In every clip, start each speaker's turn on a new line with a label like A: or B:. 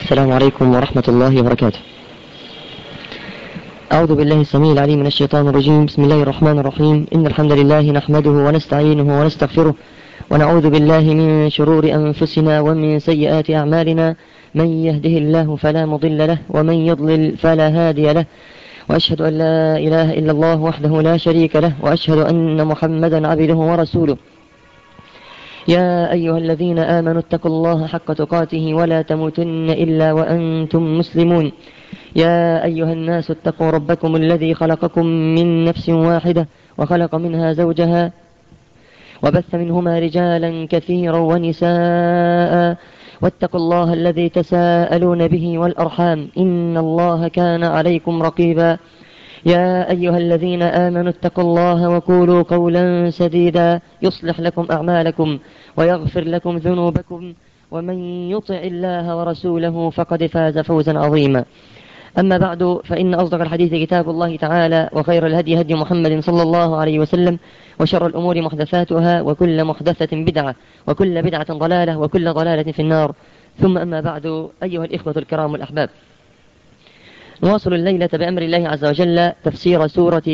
A: السلام عليكم ورحمة الله وبركاته. أعوذ بالله السميع العليم من الشيطان الرجيم. بسم الله الرحمن الرحيم. إن الحمد لله نحمده ونستعينه ونستغفره ونعوذ بالله من شرور أنفسنا ومن سيئات أعمالنا. من يهده الله فلا مضل له ومن يضلل فلا هادي له، وأشهد أن لا إله إلا الله وحده لا شريك له، وأشهد أن محمدا عبده ورسوله. يا أيها الذين آمنوا اتقوا الله حق تقاته ولا تموتن إلا وأنتم مسلمون. يا أيها الناس اتقوا ربكم الذي خلقكم من نفس واحدة وخلق منها زوجها وبث منهما رجالا كثيرا ونساء، واتقوا الله الذي تساءلون به والأرحام إن الله كان عليكم رقيبا. يا أيها الذين آمنوا اتقوا الله وقولوا قولا سديدا يصلح لكم أعمالكم ويغفر لكم ذنوبكم، ومن يطع الله ورسوله فقد فاز فوزا عظيما. أما بعد، فإن أصدق الحديث كتاب الله تعالى، وخير الهدي هدي محمد صلى الله عليه وسلم، وشر الأمور محدثاتها، وكل محدثة بدعة، وكل بدعة ضلالة، وكل ضلالة في النار. ثم أما بعد، أيها الإخوة الكرام والأحباب، نواصل الليلة بأمر الله عز وجل تفسير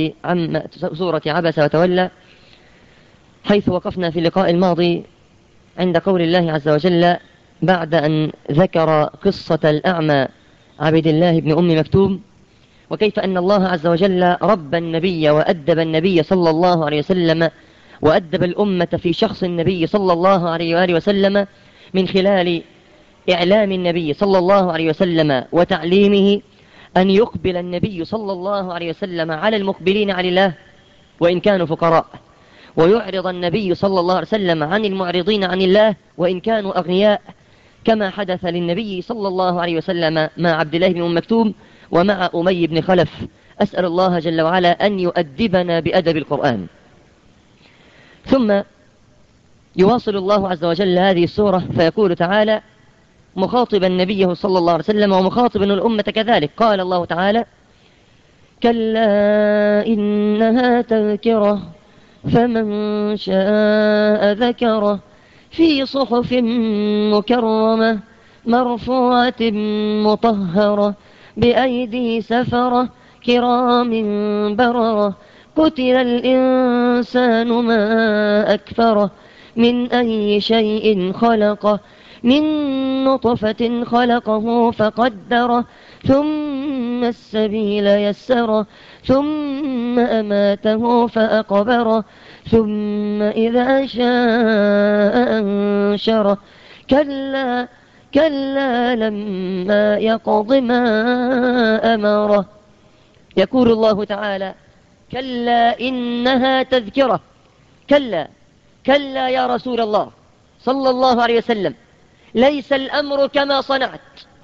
A: سورة عبس وتولى، حيث وقفنا في اللقاء الماضي عند قول الله عز وجل بعد أن ذكر قصة الأعمى عبد الله بن أم مكتوم، وكيف أن الله عز وجل رب النبي وأدب النبي صلى الله عليه وسلم، وأدب الأمة في شخص النبي صلى الله عليه وآله وسلم من خلال إعلام النبي صلى الله عليه وسلم وتعليمه أن يقبل النبي صلى الله عليه وسلم على المقبلين على الله وإن كانوا فقراء، ويعرض النبي صلى الله عليه وسلم عن المعرضين عن الله وإن كانوا أغنياء، كما حدث للنبي صلى الله عليه وسلم مع عبد الله بن أم مكتوم ومع أمي بن خلف. أسأل الله جل وعلا أن يؤدبنا بأدب القرآن. ثم يواصل الله عز وجل هذه السورة فيقول تعالى مخاطبا نبيه صلى الله عليه وسلم ومخاطبا الأمة كذلك، قال الله تعالى: كلا إنها تذكرة فمن شاء ذكره في صحف مكرمة مرفوعة مطهرة بأيدي سفرة كرام بررة قتل الإنسان ما أكفره من أي شيء خلقه من نطفة خلقه فقدره ثم السبيل يسره ثم أماته فأقبره ثم إذا شاء أنشره كلا لما يقض ما أمره. يقول الله تعالى: كلا إنها تذكرة. كلا يا رسول الله صلى الله عليه وسلم، ليس الأمر كما صنعت.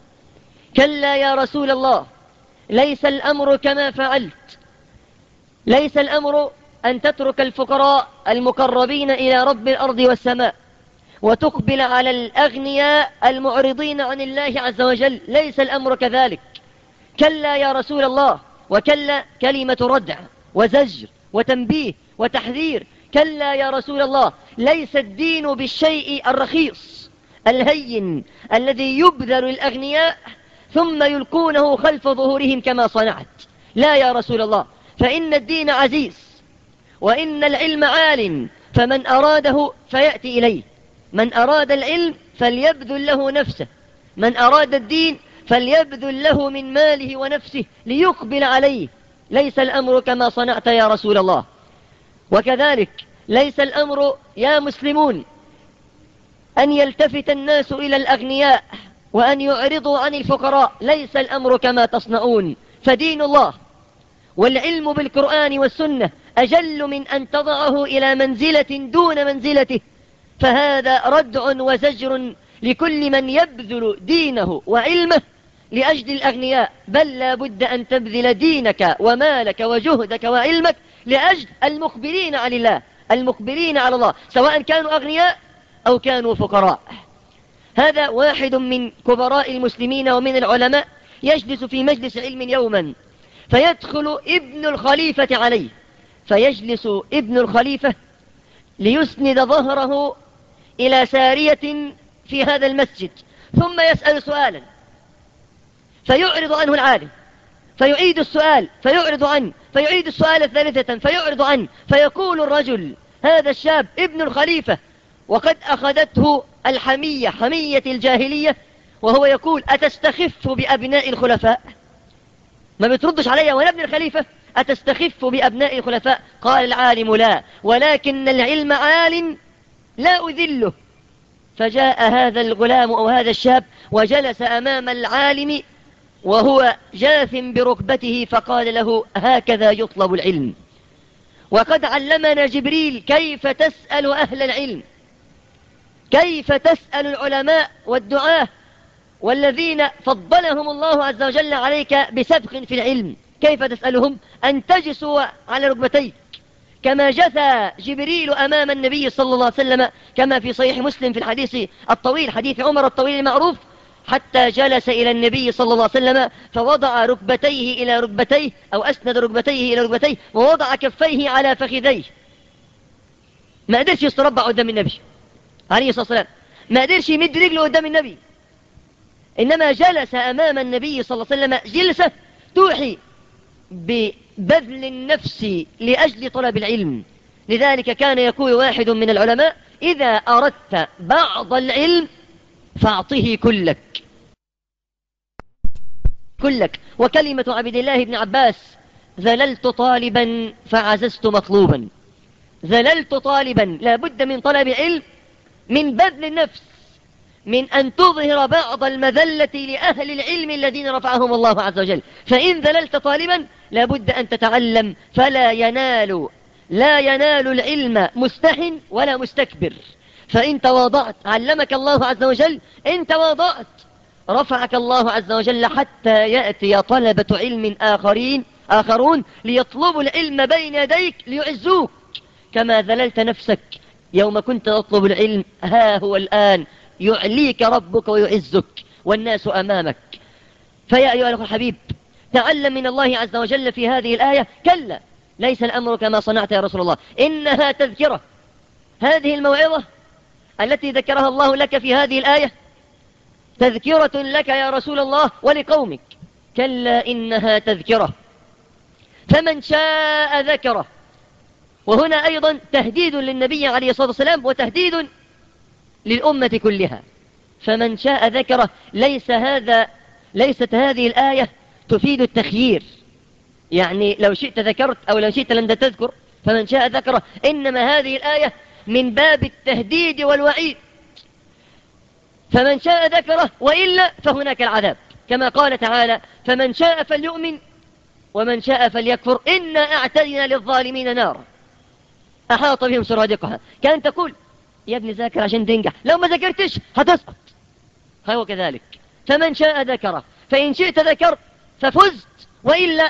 A: كلا يا رسول الله، ليس الأمر كما فعلت. ليس الأمر أن تترك الفقراء المقربين إلى رب الأرض والسماء وتقبل على الأغنياء المعرضين عن الله عز وجل. ليس الأمر كذلك. كلا يا رسول الله. وكلا كلمة ردع وزجر وتنبيه وتحذير. كلا يا رسول الله، ليس الدين بالشيء الرخيص الهين الذي يبذل الأغنياء ثم يلقونه خلف ظهورهم كما صنعت. لا يا رسول الله، فإن الدين عزيز وإن العلم عال، فمن أراده فيأتي إليه. من أراد العلم فليبذل له نفسه، من أراد الدين فليبذل له من ماله ونفسه ليقبل عليه. ليس الأمر كما صنعت يا رسول الله. وكذلك ليس الأمر يا مسلمون أن يلتفت الناس إلى الأغنياء وأن يعرضوا عن الفقراء. ليس الأمر كما تصنعون، فدين الله والعلم بالقرآن والسنة أجل من أن تضعه إلى منزلة دون منزلته. فهذا ردع وزجر لكل من يبذل دينه وعلمه لأجل الأغنياء، بل لا بد أن تبذل دينك ومالك وجهدك وعلمك لأجل المقبلين على الله، المقبلين على الله، سواء كانوا أغنياء أو كانوا فقراء. هذا واحد من كبراء المسلمين ومن العلماء يجلس في مجلس علم يوما فيدخل ابن الخليفة عليه، فيجلس ابن الخليفة ليسند ظهره إلى سارية في هذا المسجد، ثم يسأل سؤالا فيعرض عنه العالم، فيعيد السؤال فيعرض عنه، فيعيد السؤال ثالثة فيعرض عنه، فيقول الرجل هذا الشاب ابن الخليفة وقد أخذته الحمية، حمية الجاهلية، وهو يقول أتستخف بأبناء الخلفاء؟ ما بتردش علي وأنا ابن الخليفة؟ أتستخف بأبناء الخلفاء؟ قال العالم لا، ولكن العلم عال لا أذله. فجاء هذا الغلام أو هذا الشاب وجلس أمام العالم وهو جاث بركبته، فقال له هكذا يطلب العلم، وقد علمنا جبريل كيف تسأل أهل العلم، كيف تسأل العلماء والدعاة والذين فضلهم الله عز وجل عليك بسبق في العلم، كيف تسألهم؟ أن تجسوا على ركبتيك كما جثى جبريل أمام النبي صلى الله عليه وسلم، كما في صحيح مسلم في الحديث الطويل، حديث عمر الطويل المعروف، حتى جلس إلى النبي صلى الله عليه وسلم فوضع ركبتيه إلى ركبتيه أو أسند ركبتيه إلى ركبتيه ووضع كفيه على فخذيه. ما قدرش يستربع قدام النبي عليه الصلاة والسلام، ما قدرش يمد رجله قدام النبي، إنما جلس أمام النبي صلى الله عليه وسلم جلسة توحي ببذل النفس لأجل طلب العلم. لذلك كان يقول واحد من العلماء إذا أردت بعض العلم فأعطه كلك. وكلمة عبد الله بن عباس ذللت طالبا فعززت مطلوبا. ذللت طالبا، لا بد من طلب علم، من بذل النفس، من أن تظهر بعض المذلة لأهل العلم الذين رفعهم الله عز وجل. فإن ذللت طالبا لا بد أن تتعلم، فلا ينال العلم مستحن ولا مستكبر. فإن تواضعت علمك الله عز وجل، إن تواضعت رفعك الله عز وجل، حتى يأتي طلبة علم آخرون ليطلبوا العلم بين يديك ليعزوك كما ذللت نفسك يوم كنت تطلب العلم. ها هو الآن يعليك ربك ويعزك والناس أمامك. فيا أيها الأخ الحبيب، تعلم من الله عز وجل في هذه الآية كلا ليس الأمر كما صنعت يا رسول الله، إنها تذكرة. هذه الموعظة التي ذكرها الله لك في هذه الآية تذكرة لك يا رسول الله ولقومك. كلا إنها تذكرة فمن شاء ذكره. وهنا أيضا تهديد للنبي عليه الصلاة والسلام وتهديد للأمة كلها. فمن شاء ذكره، ليست هذه الآية تفيد التخيير، يعني لو شئت ذكرت أو لو شئت لم تذكر. فمن شاء ذكره، إنما هذه الآية من باب التهديد والوعيد. فمن شاء ذكره وإلا فهناك العذاب، كما قال تعالى فمن شاء فليؤمن ومن شاء فليكفر إنا أعتدنا للظالمين نارا أحاط بهم سرادقها. كان تقول يا ابني ذاكر عشان تنجح، لو ما ذاكرتش هتسقط. هو كذلك، فمن شاء ذكره، فإن شئت ذكرت ففزت وإلا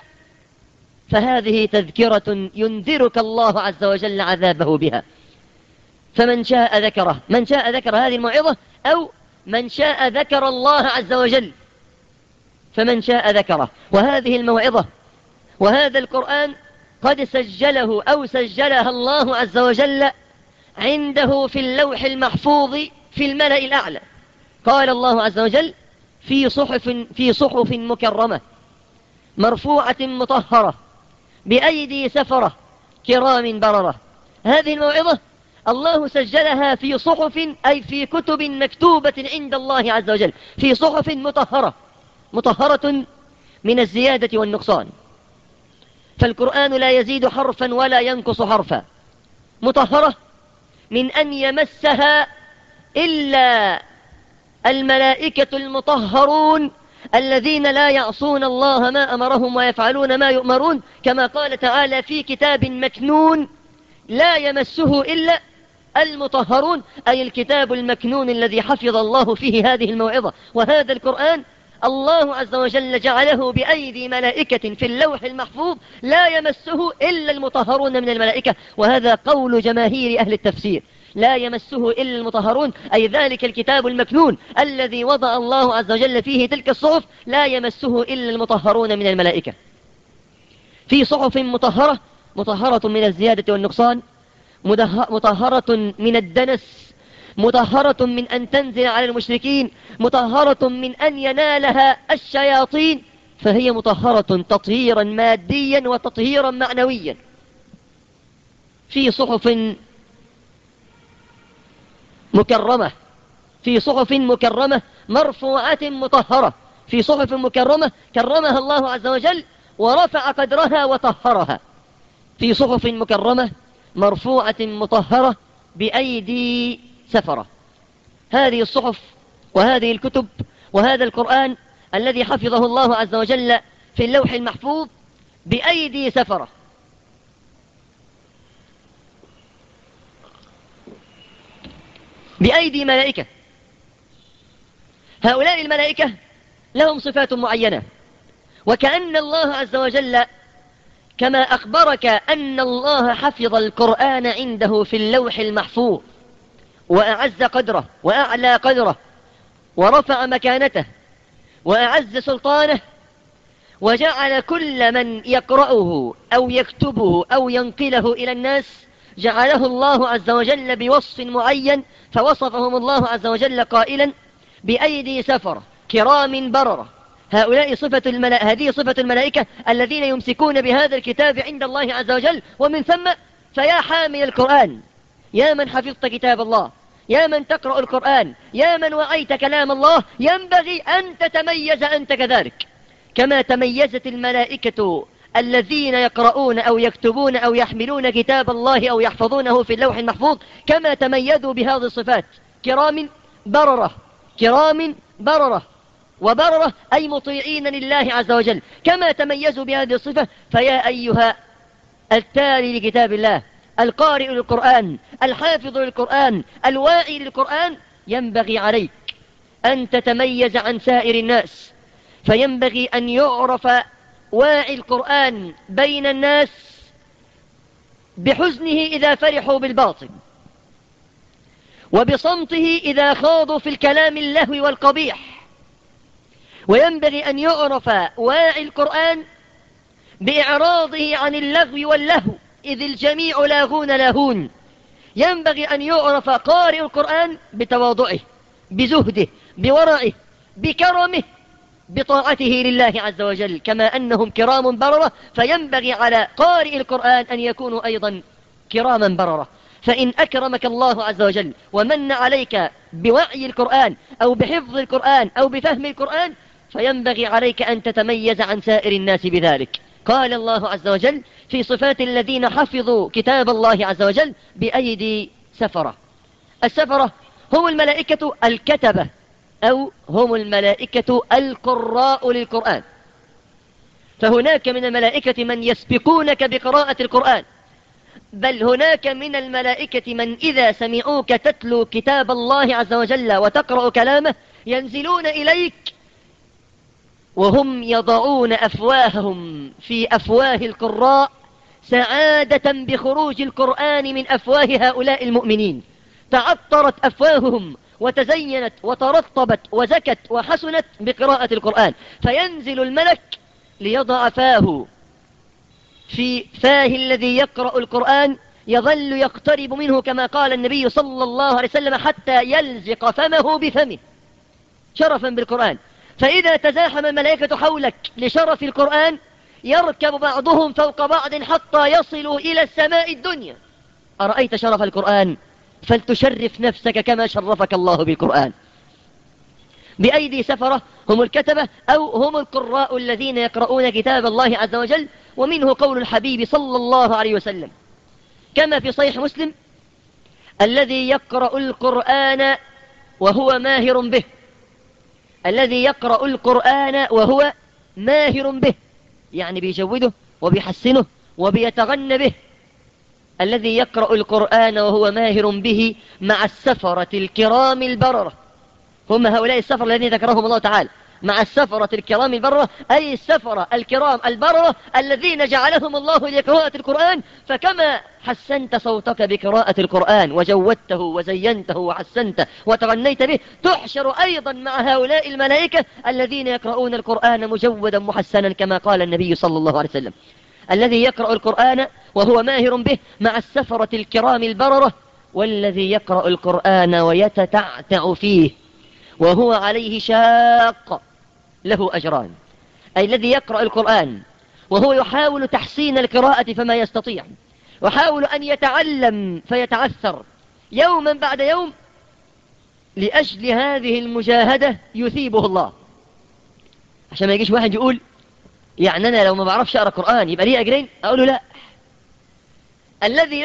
A: فهذه تذكرة ينذرك الله عز وجل عذابه بها. فمن شاء ذكره، من شاء ذكر هذه الموعظة، أو من شاء ذكر الله عز وجل. فمن شاء ذكره. وهذه الموعظة وهذا القرآن قد سجله أو سجلها الله عز وجل عنده في اللوح المحفوظ في الملأ الأعلى. قال الله عز وجل في صحف مكرمة مرفوعة مطهرة بأيدي سفرة كرام بررة. هذه الموعظة الله سجلها في صحف، أي في كتب مكتوبة عند الله عز وجل، في صحف مطهرة من الزيادة والنقصان. فالقرآن لا يزيد حرفا ولا ينقص حرفا، مطهرة من أن يمسها إلا الملائكة المطهرون الذين لا يعصون الله ما أمرهم ويفعلون ما يؤمرون، كما قال تعالى في كتاب مكنون لا يمسه إلا المطهرون، أي الكتاب المكنون الذي حفظ الله فيه هذه الموعظة. وهذا القرآن الله عز وجل جعله بأيدي ملائكة في اللوح المحفوظ لا يمسه إلا المطهرون من الملائكة. وهذا قول جماهير أهل التفسير، لا يمسه إلا المطهرون، أي ذلك الكتاب المكنون الذي وضع الله عز وجل فيه تلك الصحف لا يمسه إلا المطهرون من الملائكة، في صحف مطهرة من الزيادة والنقصان، مطهرة من الدنس، مطهرة من أن تنزل على المشركين، مطهرة من أن ينالها الشياطين، فهي مطهرة تطهيرا ماديا وتطهيرا معنويا. في صحف مكرمة، في صحف مكرمة مرفوعة مطهرة، في صحف مكرمة كرمها الله عز وجل ورفع قدرها وطهرها، في صحف مكرمة مرفوعة مطهرة بأيدي سفرة. هذه الصحف وهذه الكتب وهذا القرآن الذي حفظه الله عز وجل في اللوح المحفوظ بأيدي سفرة، بأيدي ملائكة. هؤلاء الملائكة لهم صفات معينة، وكأن الله عز وجل كما أخبرك أن الله حفظ القرآن عنده في اللوح المحفوظ وأعز قدره وأعلى قدره ورفع مكانته وأعز سلطانه، وجعل كل من يقرأه أو يكتبه أو ينقله إلى الناس جعله الله عز وجل بوصف معين، فوصفهم الله عز وجل قائلا بأيدي سفرة كرام بررة. هذه صفة الملائكة الذين يمسكون بهذا الكتاب عند الله عز وجل. ومن ثم فيا حامل القرآن، يا من حفظت كتاب الله، يا من تقرأ القرآن، يا من وعيت كلام الله، ينبغي أن تتميز أنت كذلك كما تميزت الملائكة الذين يقرؤون أو يكتبون أو يحملون كتاب الله أو يحفظونه في اللوح المحفوظ، كما تميزوا بهذه الصفات كرام بررة. كرام بررة، وبررة أي مطيعين لله عز وجل، كما تميزوا بهذه الصفة. فيا أيها التالي لكتاب الله، القارئ للقرآن، الحافظ للقرآن، الواعي للقرآن، ينبغي عليك أن تتميز عن سائر الناس، فينبغي أن يعرف واعي القرآن بين الناس بحزنه إذا فرحوا بالباطل، وبصمته إذا خاضوا في الكلام اللهو والقبيح. وينبغي أن يعرف واعي القرآن بإعراضه عن اللغو واللهو، إذ الجميع لاغون لاهون. ينبغي أن يعرف قارئ القرآن بتواضعه، بزهده، بورعه، بكرمه، بطاعته لله عز وجل، كما أنهم كرام بررة، فينبغي على قارئ القرآن أن يكونوا أيضا كراما بررة. فإن أكرمك الله عز وجل ومن عليك بوعي القرآن أو بحفظ القرآن أو بفهم القرآن، فينبغي عليك أن تتميز عن سائر الناس بذلك. قال الله عز وجل في صفات الذين حفظوا كتاب الله عز وجل بأيدي سفرة. السفرة هم الملائكة الكتبة، أو هم الملائكة القراء للقرآن. فهناك من الملائكة من يسبقونك بقراءة القرآن، بل هناك من الملائكة من إذا سمعوك تتلو كتاب الله عز وجل وتقرأ كلامه ينزلون إليك وهم يضعون أفواههم في أفواه القراء سعادة بخروج القرآن من أفواه هؤلاء المؤمنين. تعطرت أفواههم وتزينت وترطبت وزكت وحسنت بقراءة القرآن، فينزل الملك ليضع فاه في فاه الذي يقرأ القرآن، يظل يقترب منه كما قال النبي صلى الله عليه وسلم حتى يلزق فمه بفمه شرفا بالقرآن. فإذا تزاحم الملائكة حولك لشرف القرآن يركب بعضهم فوق بعض حتى يصلوا إلى السماء الدنيا. أرأيت شرف القرآن؟ فلتشرف نفسك كما شرفك الله بالقرآن. بأيدي سفرة هم الكتبة أو هم القراء الذين يقرؤون كتاب الله عز وجل. ومنه قول الحبيب صلى الله عليه وسلم كما في صحيح مسلم: الذي يقرأ القرآن وهو ماهر به، الذي يقرأ القرآن وهو ماهر به، يعني بيجوده وبيحسنه وبيتغنى به. الذي يقرأ القرآن وهو ماهر به مع السفرة الكرام البررة، هم هؤلاء السفر الذين ذكرهم الله تعالى، مع السفرة الكرام البررة، أي السفرة الكرام البررة الذين جعلهم الله لقراءة القرآن. فكما حسنت صوتك بقراءة القرآن وجودته وزينته وحسنته وتغنيت به، تحشر أيضا مع هؤلاء الملائكة الذين يقرؤون القرآن مجودا محسنا كما قال النبي صلى الله عليه وسلم: الذي يقرأ القرآن وهو ماهر به مع السفرة الكرام البررة والذي يقرأ القرآن ويتتعتع فيه وهو عليه شاق له أجران. أي الذي يقرأ القرآن وهو يحاول تحسين القراءة فما يستطيع، وحاول أن يتعلم فيتعثر يوما بعد يوم، لأجل هذه المجاهدة يثيبه الله. عشان ما يجيش واحد يقول يعني أنا لو ما بعرفش أقرأ قرآن يبقى لي أجرين. أقول له لا، الذي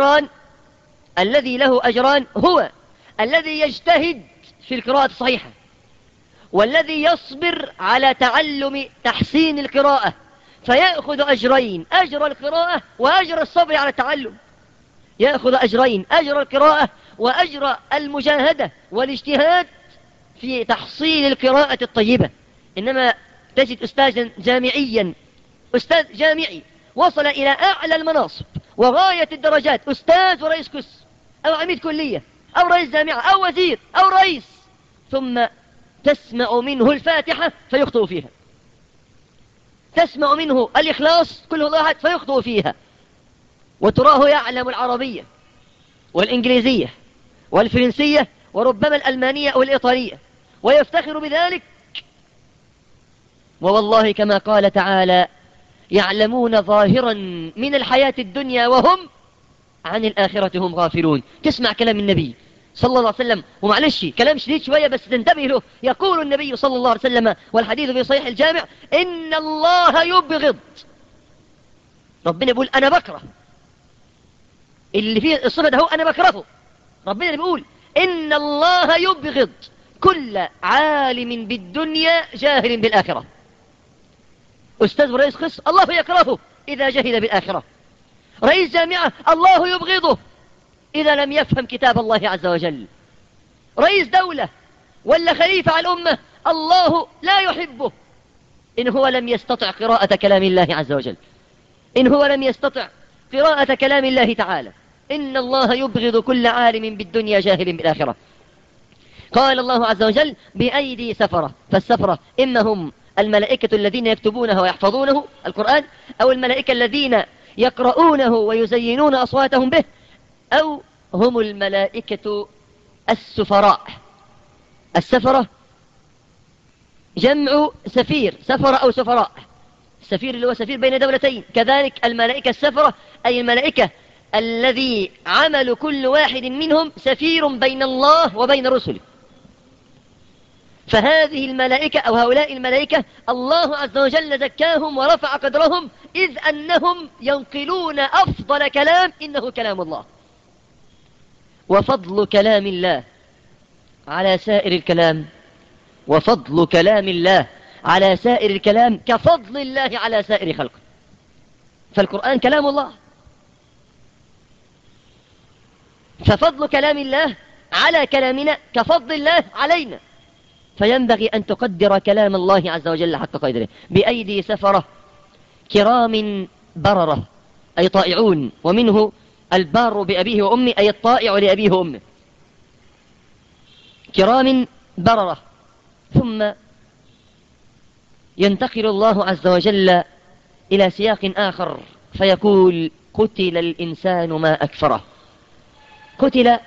A: له أجران هو الذي يجتهد في القراءة الصحيحة، والذي يصبر على تعلم تحسين القراءة فيأخذ أجرين: أجر القراءة وأجر الصبر على التعلم. يأخذ أجرين: أجر القراءة وأجر المجاهدة والاجتهاد في تحصيل القراءة الطيبة. إنما تجد أستاذا جامعيا، أستاذ جامعي وصل إلى أعلى المناصب وغاية الدرجات، أستاذ ورئيس قسم أو عميد كلية أو رئيس جامعة أو وزير أو رئيس، ثم تسمع منه الفاتحة فيخطئ فيها، تسمع منه الإخلاص كل واحد فيخطئ فيها، وتراه يعلم العربية والإنجليزية والفرنسية وربما الألمانية والإيطالية ويفتخر بذلك. ووالله كما قال تعالى: يعلمون ظاهرا من الحياة الدنيا وهم عن الآخرة هم غافلون. تسمع كلام النبي صلى الله عليه وسلم، ومعلش كلام شديد شوية بس تنتبه له. يقول النبي صلى الله عليه وسلم، والحديث في صحيح الجامع: إن الله يبغض. ربنا يقول أنا بكره اللي فيه الصفة ده، هو أنا بكرهه. ربنا بيقول إن الله يبغض كل عالم بالدنيا جاهل بالآخرة. أستاذ ورئيس قسم الله يكرهه إذا جهل بالآخرة. رئيس جامعة الله يبغضه إذا لم يفهم كتاب الله عز وجل. رئيس دولة ولا خليفة على الأمة الله لا يحبه إن هو لم يستطع قراءة كلام الله عز وجل، إن هو لم يستطع قراءة كلام الله تعالى. إن الله يبغض كل عالم بالدنيا جاهل بالآخرة. قال الله عز وجل: بأيدي سفرة. فالسفرة إما هم الملائكة الذين يكتبونه ويحفظونه القرآن، أو الملائكة الذين يقرؤونه ويزينون أصواتهم به، أو هم الملائكة السفراء. السفرة جمع سفير، سفر أو سفراء. السفير اللي هو سفير بين دولتين. كذلك الملائكة السفرة أي الملائكة الذي عمل كل واحد منهم سفير بين الله وبين رسله. فهذه الملائكة أو هؤلاء الملائكة الله عز وجل زكاهم ورفع قدرهم، إذ أنهم ينقلون أفضل كلام إنه كلام الله. وفضل كلام الله على سائر الكلام، وفضل كلام الله على سائر الكلام كفضل الله على سائر خلقه. فالقرآن كلام الله، ففضل كلام الله على كلامنا كفضل الله علينا. فينبغي أن تقدر كلام الله عز وجل حق قدره. بأيدي سفرة كرام بررة أي طائعون، ومنه البار بأبيه وأمه أي الطائع لأبيه وأمه. كرام بررة. ثم ينتقل الله عز وجل إلى سياق آخر فيقول: قتل الإنسان ما أكفره. قتل،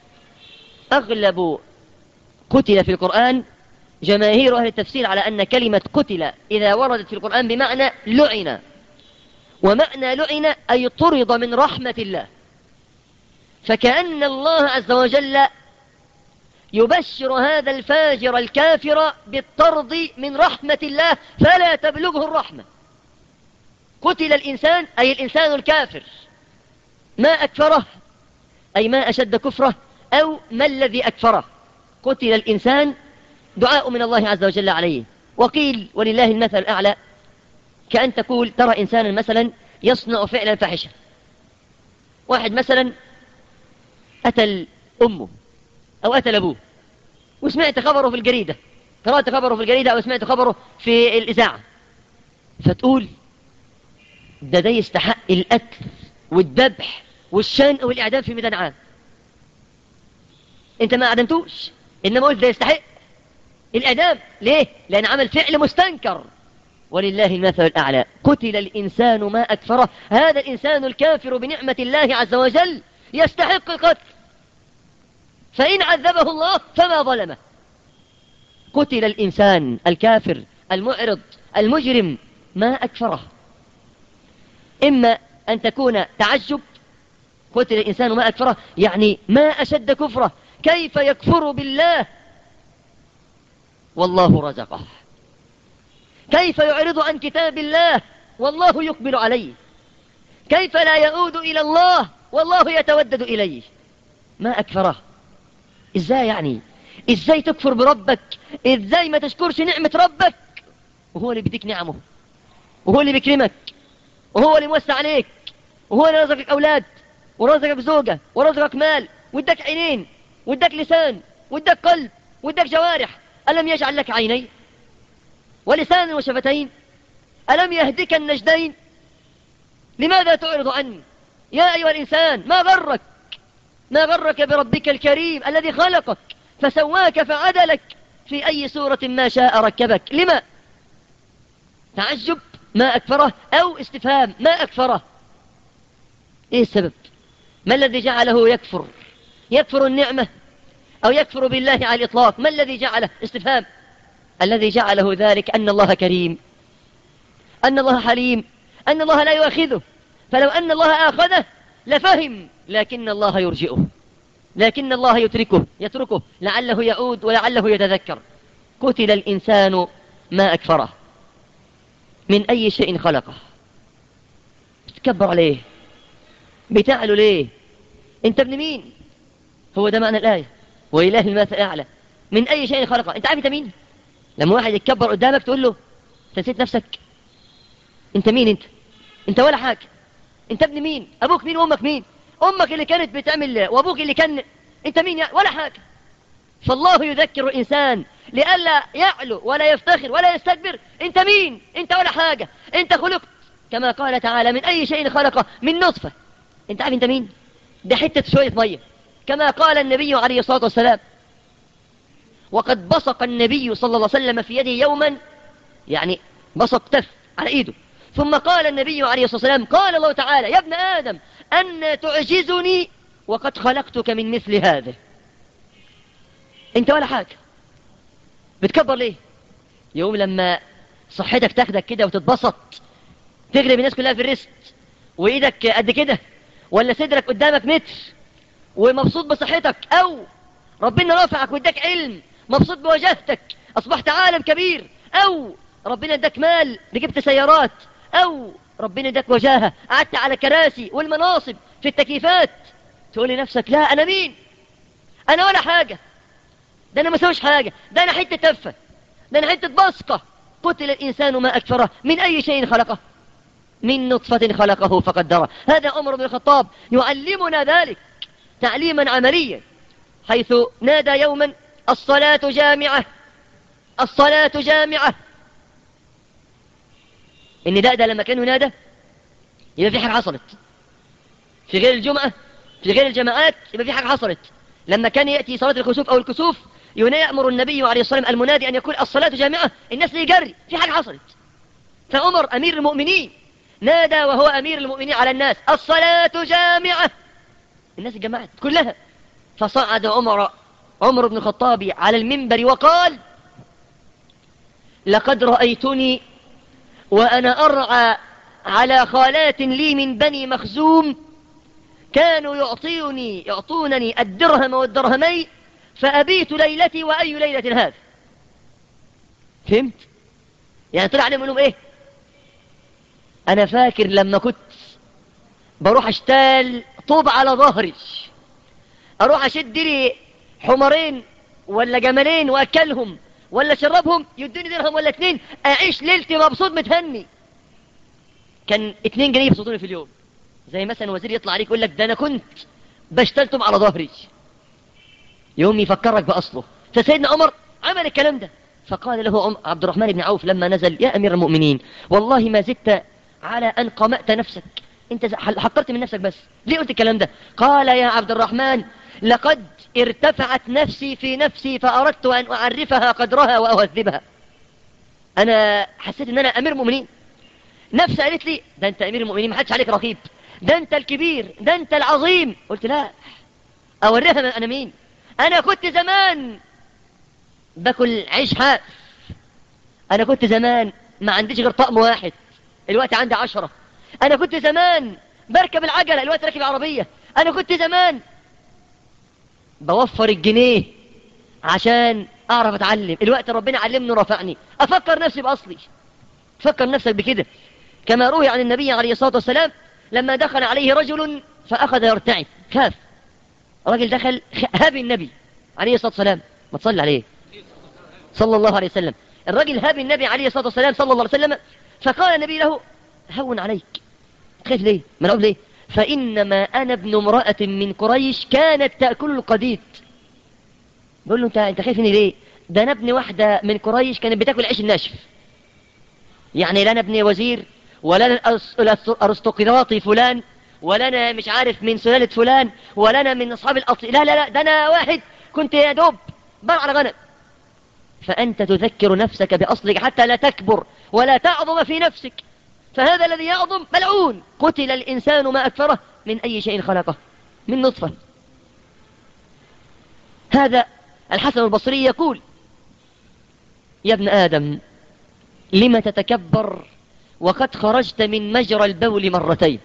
A: أغلب قتل في القرآن جماهير أهل التفسير على أن كلمة قتل إذا وردت في القرآن بمعنى لعن، ومعنى لعن أي طرد من رحمة الله. فكأن الله عز وجل يبشر هذا الفاجر الكافر بالطرد من رحمة الله فلا تبلغه الرحمة. قتل الإنسان أي الإنسان الكافر. ما أكفره أي ما أشد كفره، أو ما الذي أكفره. قتل الإنسان دعاء من الله عز وجل عليه. وقيل ولله المثل الأعلى، كأن تقول ترى إنسانا مثلا يصنع فعلا فاحشا. واحد مثلا أتى أمه أو أتى أبوه، وسمعت خبره في الجريدة، قرأت خبره في الجريدة أو سمعت خبره في الإذاعة، فتقول ده يستحق القتل والذبح والشنق والإعدام في ميدان عام. انت ما أعدمتوش، إنما قلت ده يستحق الإعدام. ليه؟ لأن عمل فعل مستنكر. ولله المثل الأعلى. قتل الإنسان ما أكفره. هذا الإنسان الكافر بنعمة الله عز وجل يستحق القتل، فإن عذبه الله فما ظلمه. قتل الإنسان الكافر المعرض المجرم، ما أكفره. إما أن تكون تعجب، قتل الإنسان ما أكفره، يعني ما أشد كفره، كيف يكفر بالله والله رزقه، كيف يعرض عن كتاب الله والله يقبل عليه، كيف لا يعود إلى الله والله يتودد إليه، ما أكفره. إزاي يعني؟ إزاي تكفر بربك؟ إزاي ما تشكرش نعمة ربك وهو اللي بيديك نعمه، وهو اللي بيكرمك، وهو اللي موسع عليك، وهو اللي رزقك أولاد، ورزقك زوجة، ورزقك مال، واداك عينين، واداك لسان، واداك قلب، واداك جوارح. ألم يجعل لك عينين ولسان وشفتين؟ ألم يهدك النجدين؟ لماذا تعرض عني يا أيها الإنسان؟ ما غرك بربك الكريم الذي خلقك فسواك فعدلك في أي صورة ما شاء ركبك. لما؟ تعجب ما أكفره، أو استفهام ما أكفره. إيه السبب؟ ما الذي جعله يكفر النعمة أو يكفر بالله على الإطلاق؟ ما الذي جعله؟ استفهام. الذي جعله ذلك أن الله كريم، أن الله حليم، أن الله لا يؤاخذه، فلو أن الله آخذه لفهم، لكن الله يرجئه، لكن الله يتركه لعله يعود ولعله يتذكر. قتل الإنسان ما أكفره، من أي شيء خلقه. بتكبر عليه، بتعلو ليه؟ انت ابن مين؟ هو ده معنى الآية، وإله المثل الأعلى. من أي شيء خلقه. انت عارف انت مين؟ لما واحد يتكبر قدامك تقول له انت نسيت نفسك؟ انت مين؟ انت ولا حاجة. انت ابن مين؟ ابوك مين وامك مين؟ امك اللي كانت بتعمل وابوك اللي كان، انت مين يعني؟ ولا حاجة. فالله يذكر الإنسان لئلا يعلو ولا يفتخر ولا يستكبر. انت مين؟ انت ولا حاجة. انت خلقت كما قال تعالى من أي شيء خلقه، من نطفة. انت عارف انت مين؟ ده حتة شوية مية، كما قال النبي عليه الصلاة والسلام. وقد بصق النبي صلى الله عليه وسلم في يده يوما، يعني بصق تف على ايده، ثم قال النبي عليه الصلاة والسلام قال الله تعالى يا ابن آدم أن تعجزني وقد خلقتك من مثل هذا. انت ولا حاجة، بتكبر ليه؟ يوم لما صحتك تاخدك كده وتتبسط، تغلب الناس كلها في الرست، وايدك قد كده، ولا صدرك قدامك متر ومبسوط بصحتك، او ربنا رفعك واداك علم مبسوط بوجهتك اصبحت عالم كبير، او ربنا اداك مال ركبت سيارات، او ربنا اداك وجاهة قعدت على كراسي والمناصب في التكييفات، تقول لنفسك لا انا مين؟ انا ولا حاجة، ده انا ما سويش حاجة، ده انا حتة تفة، ده انا حتة بصقة. قتل الانسان ما اكفره، من اي شيء خلقه؟ من نطفة خلقه فقدره. هذا عمر بن الخطاب يعلمنا ذلك تعليما عمليا، حيث نادى يوما الصلاة جامعة، الصلاة جامعة. النداء ده لما كان ينادى يبقى في حاجة حصلت. في غير الجمعة، في غير الجماعات، يبقى في حاجة حصلت. لما كان يأتي صلاة الخسوف أو الكسوف يأمر النبي عليه الصلاة والسلام المنادي أن يقول الصلاة جامعة، الناس يجري، في حاجة حصلت. فعمر أمير المؤمنين نادى وهو أمير المؤمنين على الناس الصلاة جامعة، الناس اتجمعت كلها. فصعد عمر بن الخطاب على المنبر وقال لقد رأيتني وأنا أرعى على خالات لي من بني مخزوم، كانوا يعطونني الدرهم والدرهمين، فأبيت ليلتي وأي ليلة هذا. فهمت؟ يعني طلع عليهم لهم ايه؟ انا فاكر لما كنت بروح اشتال طوب على ظهري، اروح اشد لي حمرين ولا جملين واكلهم ولا شربهم يدوني درهم ولا 2، اعيش ليلتي مبسوط متهني. كان 2 جنيه يبسطوني في اليوم. زي مثلا وزير يطلع عليك يقول لك ده انا كنت بشتل طوب على ظهري، يوم يفكرك باصله. فسيدنا عمر عمل الكلام ده، فقال له عبد الرحمن بن عوف لما نزل يا امير المؤمنين والله ما زدت على ان قمأت نفسك، انت حقرت من نفسك، بس ليه قلت الكلام ده؟ قال يا عبد الرحمن لقد ارتفعت نفسي في نفسي فأردت أن أعرفها قدرها وأهذبها. أنا حسيت أن أنا أمير المؤمنين، نفسي قالت لي ده أنت أمير المؤمنين، ما حدش عليك رقيب، ده أنت الكبير، ده أنت العظيم. قلت لا، أوريها أنا مين، أنا كنت زمان باكل عيش حاف، أنا كنت زمان ما عنديش غير طقم واحد، الوقت عندي 10. أنا كنت زمان بركب العجلة، الوقت راكب العربية. أنا كنت زمان بوفر الجنيه عشان أعرف أتعلم، الوقت ربنا علمني ورفعني. أفكر نفسي بأصلي. فكر نفسك بكده. كما روي عن النبي عليه الصلاة والسلام لما دخل عليه رجل فأخذ يرتعد، خاف. راجل دخل هابي النبي عليه الصلاة والسلام، ما تصلي عليه صلى الله عليه وسلم. الراجل هابي النبي عليه الصلاة والسلام صلى الله عليه وسلم، فقال النبي له: هون عليك، خايف ليه؟ مرعوب ليه؟ فإنما أنا ابن امرأة من قريش كانت تأكل القديد. بيقول له: أنت خايف مني ليه؟ ده أنا ابن واحدة من قريش كانت بتاكل العيش الناشف. يعني لا أنا ابن وزير، ولا أنا الأرستقراطي فلان، ولا أنا مش عارف من سلالة فلان، ولا أنا من أصحاب الأصل. لا لا لا، ده أنا واحد كنت يا دوب برعى غنم. فأنت تذكر نفسك بأصلك حتى لا تكبر ولا تعظم في نفسك. فهذا الذي يعظم ملعون. قتل الإنسان ما أكفره، من أي شيء خلقه؟ من نطفة. هذا الحسن البصري يقول: يا ابن آدم لم تتكبر وقد خرجت من مجرى البول مرتين،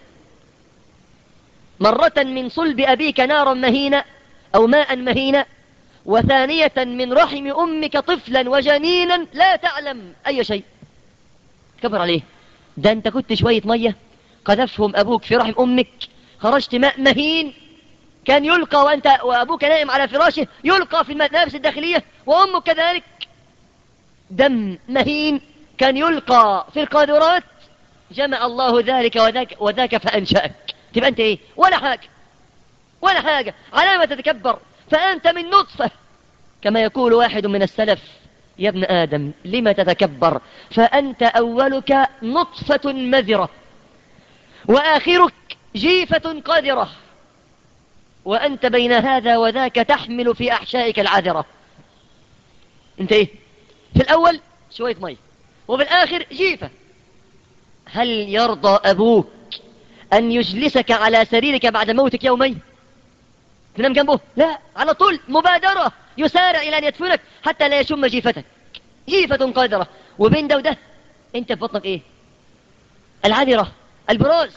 A: مرة من صلب أبيك نارا مهينة أو ماء مهينة، وثانية من رحم أمك طفلا وجنينا لا تعلم أي شيء. كبر عليه. ده أنت كنت شوية مية قذفهم أبوك في رحم أمك، خرجت ماء مهين كان يلقى وأبوك نائم على فراشه، يلقى في الملابس الداخلية، وأمك كذلك. دم مهين كان يلقى في القاذورات، جمع الله ذلك وذاك فأنشأك. تبقى أنت إيه؟ ولا حاجة، ولا حاجة. على ما تتكبر؟ فأنت من نطفة. كما يقول واحد من السلف: يا ابن آدم لم تتكبر؟ فأنت أولك نطفة مذرة، وآخرك جيفة قذرة، وأنت بين هذا وذاك تحمل في أحشائك العذرة. أنت إيه؟ في الأول شوية مي، وفي الآخر جيفة. هل يرضى أبوك أن يجلسك على سريرك بعد موتك يومين تنام جنبه؟ لا، على طول مبادرة يسارع إلى أن يدفنك حتى لا يشم جيفتك. جيفة قادرة. وبين ده وده أنت في بطنك إيه؟ العذرة، البراز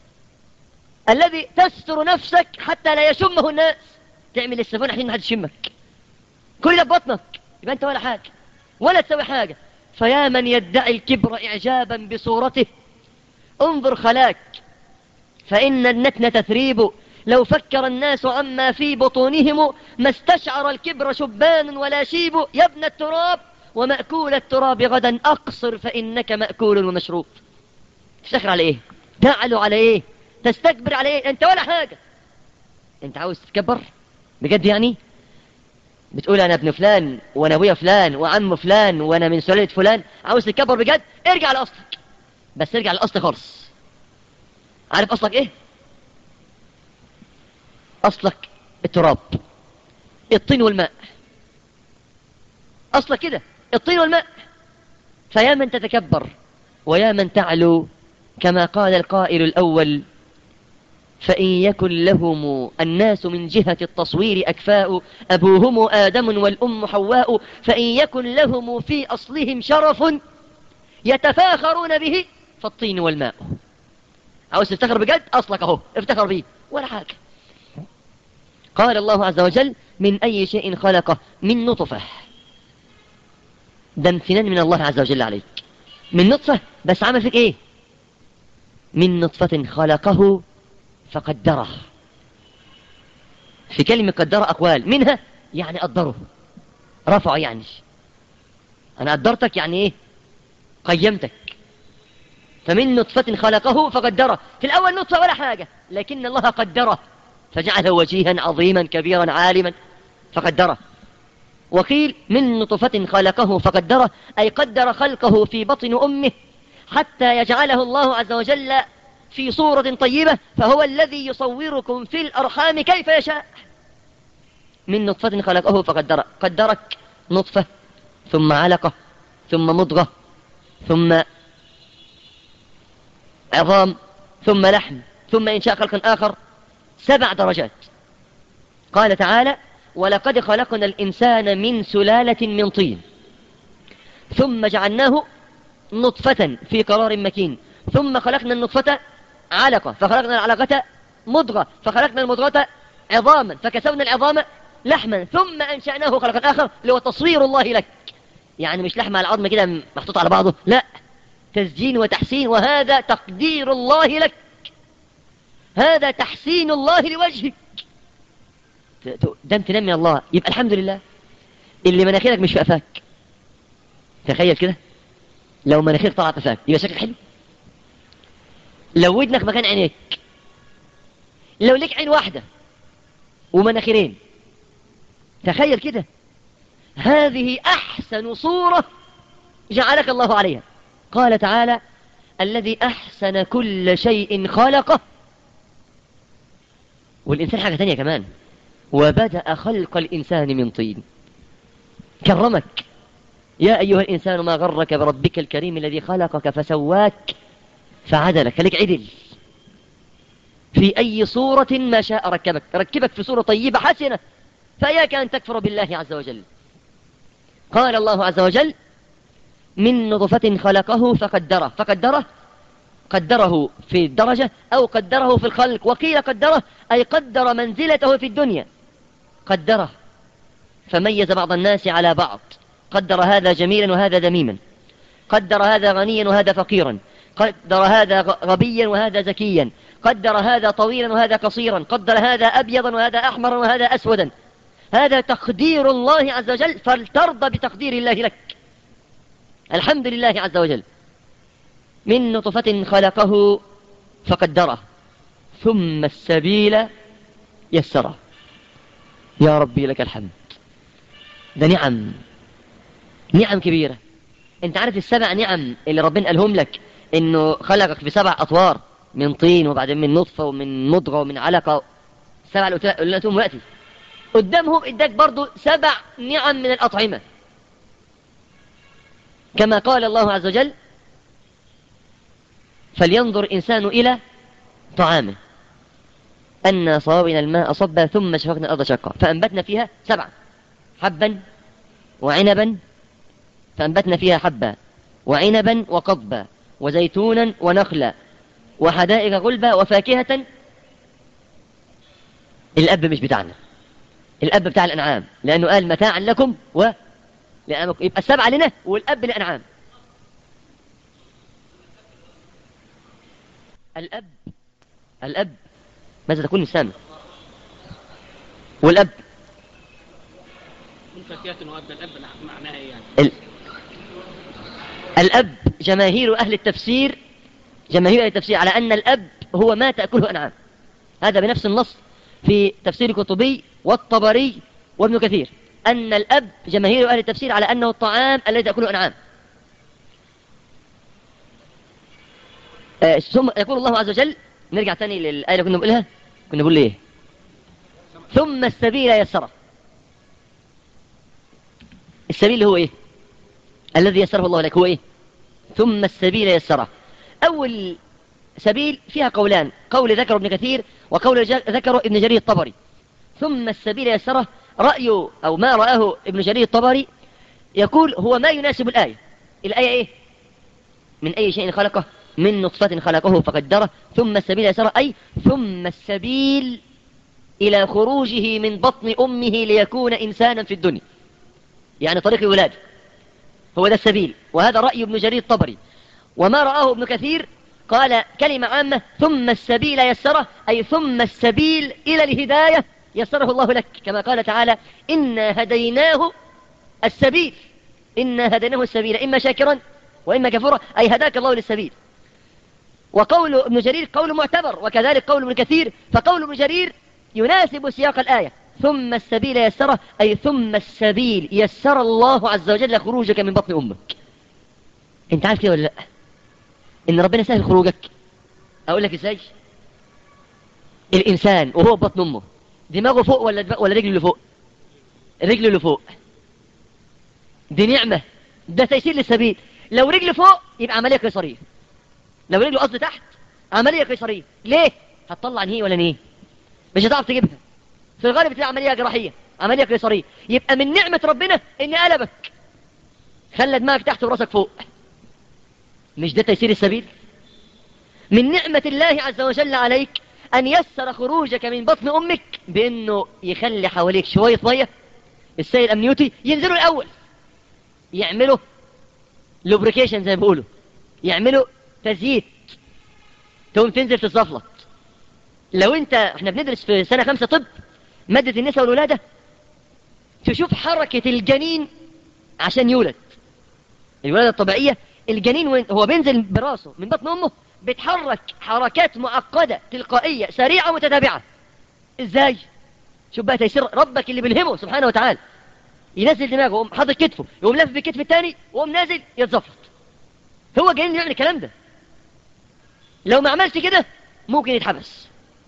A: الذي تستر نفسك حتى لا يشمه الناس. تعمل السفون عشان ما حد يشمك. كل ده ببطنك. يبقى أنت ولا حاجة ولا تسوي حاجة. فيا من يدعي الكبر إعجابا بصورته، انظر خلاك، فإن النتن تثريب. لو فكر الناس عما في بطونهم ما استشعر الكبر شبان ولا شيب. يا ابن التراب ومأكول التراب غدا أقصر، فإنك مأكول ومشروب. تفتخر على إيه؟ تعلو على إيه؟ تستكبر على إيه؟ أنت ولا حاجة. أنت عاوز تتكبر بجد؟ يعني بتقول أنا ابن فلان وأنا أبويا فلان وعم فلان وأنا من سلالة فلان، عاوز تتكبر بجد؟ ارجع لأصلك، بس ارجع للأصل خالص. عارف أصلك إيه؟ أصلك التراب، الطين والماء. أصلك كده الطين والماء. فيا من تتكبر ويا من تعلو، كما قال القائل الأول: فإن يكن لهم الناس من جهة التصوير أكفاء، أبوهم آدم والأم حواء، فإن يكن لهم في أصلهم شرف يتفاخرون به فالطين والماء. عاوز تفتخر بجد؟ أصلك أهو، افتخر به ولا حاجة. قال الله عز وجل: من أي شيء خلقه؟ من نطفة. ده امتنان من الله عز وجل عليك. من نطفة، بس عمل فيك ايه؟ من نطفة خلقه فقدره. في كلمة قدره أقوال، منها يعني قدره، رفعه. يعني أنا قدرتك يعني ايه؟ قيمتك. فمن نطفة خلقه فقدره. في الأول نطفة ولا حاجة، لكن الله قدره فجعله وجيها عظيما كبيرا عالما فقدره. وقيل من نطفة خلقه فقدره، أي قدر خلقه في بطن أمه حتى يجعله الله عز وجل في صورة طيبة، فهو الذي يصوركم في الأرحام كيف يشاء. من نطفة خلقه فقدره. قدرك نطفة، ثم علقة، ثم مضغة، ثم عظام، ثم لحم، ثم إنشاء خلق آخر. 7 درجات. قال تعالى: ولقد خلقنا الإنسان من سلالة من طين ثم جعلناه نطفة في قرار مكين ثم خلقنا النطفة علقة فخلقنا العلقة مضغة فخلقنا المضغة عظاما فكسونا العظام لحما ثم أنشأناه خلقا آخر اللي هو تصوير الله لك. يعني مش لحم على العظم كده محطوط على بعضه، لا، تسجين وتحسين، وهذا تقدير الله لك، هذا تحسين الله لوجهك، ده امتنان من الله. يبقى الحمد لله اللي مناخيرك مش في قفاك. تخيل كده لو مناخيرك طلعت قفاك يبقى شكلك حلو. لو ودنك مكان عينيك، لو لك عين واحدة ومناخيرين، تخيل كده، هذه أحسن صورة جعلك الله عليها. قال تعالى: الذي أحسن كل شيء خلقه. والإنسان حاجة تانية كمان، وبدأ خلق الإنسان من طين. كرمك، يا أيها الإنسان ما غرك بربك الكريم الذي خلقك فسواك فعدلك. خليك عدل في أي صورة ما شاء ركبك في صورة طيبة حسنة، فإياك أن تكفر بالله عز وجل. قال الله عز وجل: من نطفة خلقه فقدره قدره في الدرجة أو قدره في الخلق، وقيل قدره أي قدر منزلته في الدنيا، قدره فميز بعض الناس على بعض، قدر هذا جميلا وهذا ذميما، قدر هذا غنيا وهذا فقيرا، قدر هذا غبيا وهذا ذكيا، قدر هذا طويلا وهذا قصيرا، قدر هذا أبيضا وهذا أحمرا وهذا أسودا. هذا تقدير الله عز وجل، فلترضى بتقدير الله لك. الحمد لله عز وجل. من نطفة خلقه فقدره ثم السبيل يسره. يا ربي لك الحمد. ده نعم كبيرة. انت عارف السبع نعم اللي ربنا قالهم لك، انه خلقك بسبع اطوار، من طين وبعدين من نطفة ومن مضغة ومن علقة. السبع اللي قلناهم وقتي قدامهم اداك برضو 7 نعم من الأطعمة، كما قال الله عز وجل: فلينظر الإنسان إلى طعامه أنا صببنا الماء صبا ثم شققنا الأرض شقا فأنبتنا فيها 7 حبا وعنبا، فأنبتنا فيها حبا وعنبا وقضبا وزيتونا ونخلا وحدائق غلبا وفاكهة. الأب مش بتاعنا، الأب بتاع الأنعام، لأنه قال متاعا لكم ولأنعامكم. يبقى 7 لنا والأب للأنعام. الأب ماذا تكون السامع؟ والأب معناها يعني الأب جماهير أهل التفسير على أن الأب هو ما تأكله أنعام. هذا بنفس النص في تفسير القرطبي والطبري وابن كثير، أن الأب جماهير أهل التفسير على أنه الطعام الذي تأكله أنعام. ثم يقول الله عز وجل، نرجع تاني للآية اللي كنا بنقولها، كنا بنقول ليه؟ ثم السبيل يسره. السبيل اللي هو إيه؟ الذي يسره الله لك هو إيه؟ ثم السبيل يسره. أول سبيل فيها قولان، قول ذكر ابن كثير وقول ذكر ابن جرير الطبري. ثم السبيل يسره رأيه أو ما رآه ابن جرير الطبري يقول هو ما يناسب الآية. الآية إيه؟ من أي شيء خلقه؟ من نطفة خلقه فقدره ثم السبيل يسره، أي ثم السبيل إلى خروجه من بطن أمه ليكون إنسانا في الدنيا، يعني طريق الولادة هو ده السبيل. وهذا رأي ابن جرير الطبري. وما رآه ابن كثير قال كلمة عامة: ثم السبيل يسره، أي ثم السبيل إلى الهداية يسره الله لك، كما قال تعالى: إنا هديناه السبيل، إنا هديناه السبيل إما شاكرا وإما كفورا، أي هداك الله للسبيل. وقول ابن جرير قول معتبر، وكذلك قول ابن كثير. فقول ابن جرير يناسب سياق الآية: ثم السبيل يسره، أي ثم السبيل يسر الله عز وجل خروجك من بطن أمك. انت عارف كده ولا لا؟ ان ربنا سهل خروجك. اقول لك ازاي. الانسان وهو بطن امه دماغه فوق ولا رجله اللي فوق؟ رجله اللي فوق. دي نعمة، ده تيسير للسبيل. لو رجله فوق يبقى عملية قيصرية، لو رجله قصد تحت عملية قيصرية. ليه؟ هتطلع نهي ولا نهي؟ مش هتعرف تجيبها، في الغالب بتبقى عملية جراحية. عملية قيصرية. يبقى من نعمة ربنا إن قلبك، خلى دماغك تحت وراسك فوق. مش ده تيسير السبيل؟ من نعمة الله عز وجل عليك أن يسر خروجك من بطن أمك بأنه يخلي حواليك شوية مية، السيل الأمنيوتي، ينزلوا الأول يعملوا لوبريكيشن زي ما بيقولوا، يعملوا تزييت، تقوم تنزل تتزفلط. لو احنا بندرس في سنة 5 طب مادة النساء والولادة، تشوف حركة الجنين عشان يولد، الولادة الطبيعية، الجنين هو بينزل براسه من بطن أمه بيتحرك حركات معقدة تلقائية سريعة متتابعة. ازاي؟ شوف بقى تيسير ربك اللي بيلهمه سبحانه وتعالى. ينزل دماغه، يقوم حاطط كتفه، يقوم لف بالكتف الثاني، ويقوم نازل يتزفط. هو جاي يعمل الكلام ده. لو ما عملش كده ممكن يتحبس.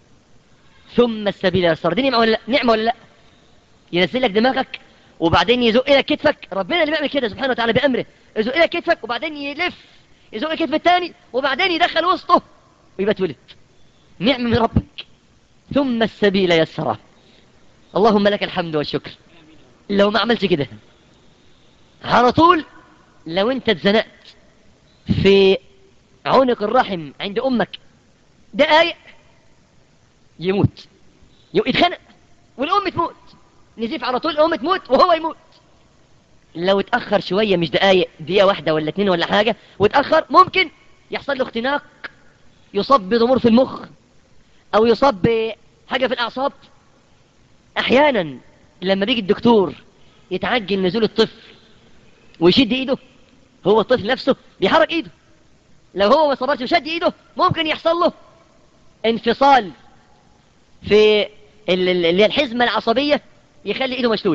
A: ثم السبيل يسر، دي نعمة ولا لا؟ نعمة ولا لا؟ ينزل لك دماغك وبعدين يزق لك كتفك، ربنا اللي بيعمل كده سبحانه وتعالى بأمره، يزق لك كتفك وبعدين يلف يزق الكتف الثاني وبعدين يدخل وسطه ويبقى اتولد. نعمة من ربك. ثم السبيل يسره. اللهم لك الحمد والشكر. لو ما عملش كده على طول، لو انت اتزنقت في عنق الرحم عند امك دقايق يموت، يتخنق والام تموت، نزيف على طول، الام تموت وهو يموت. لو اتأخر شوية، مش دقايق، دقيقة واحدة ولا 2 ولا حاجة، واتأخر ممكن يحصل له اختناق، يصاب بضمور في المخ، او يصاب بحاجة في الاعصاب. احيانا لما بيجي الدكتور يتعجل نزول الطفل ويشد ايده، هو الطفل نفسه بيحرك ايده، لو هو ما صبرش وشد ايده ممكن يحصل له انفصال في اللي هي الحزمة العصبية، يخلي ايده مشلولة.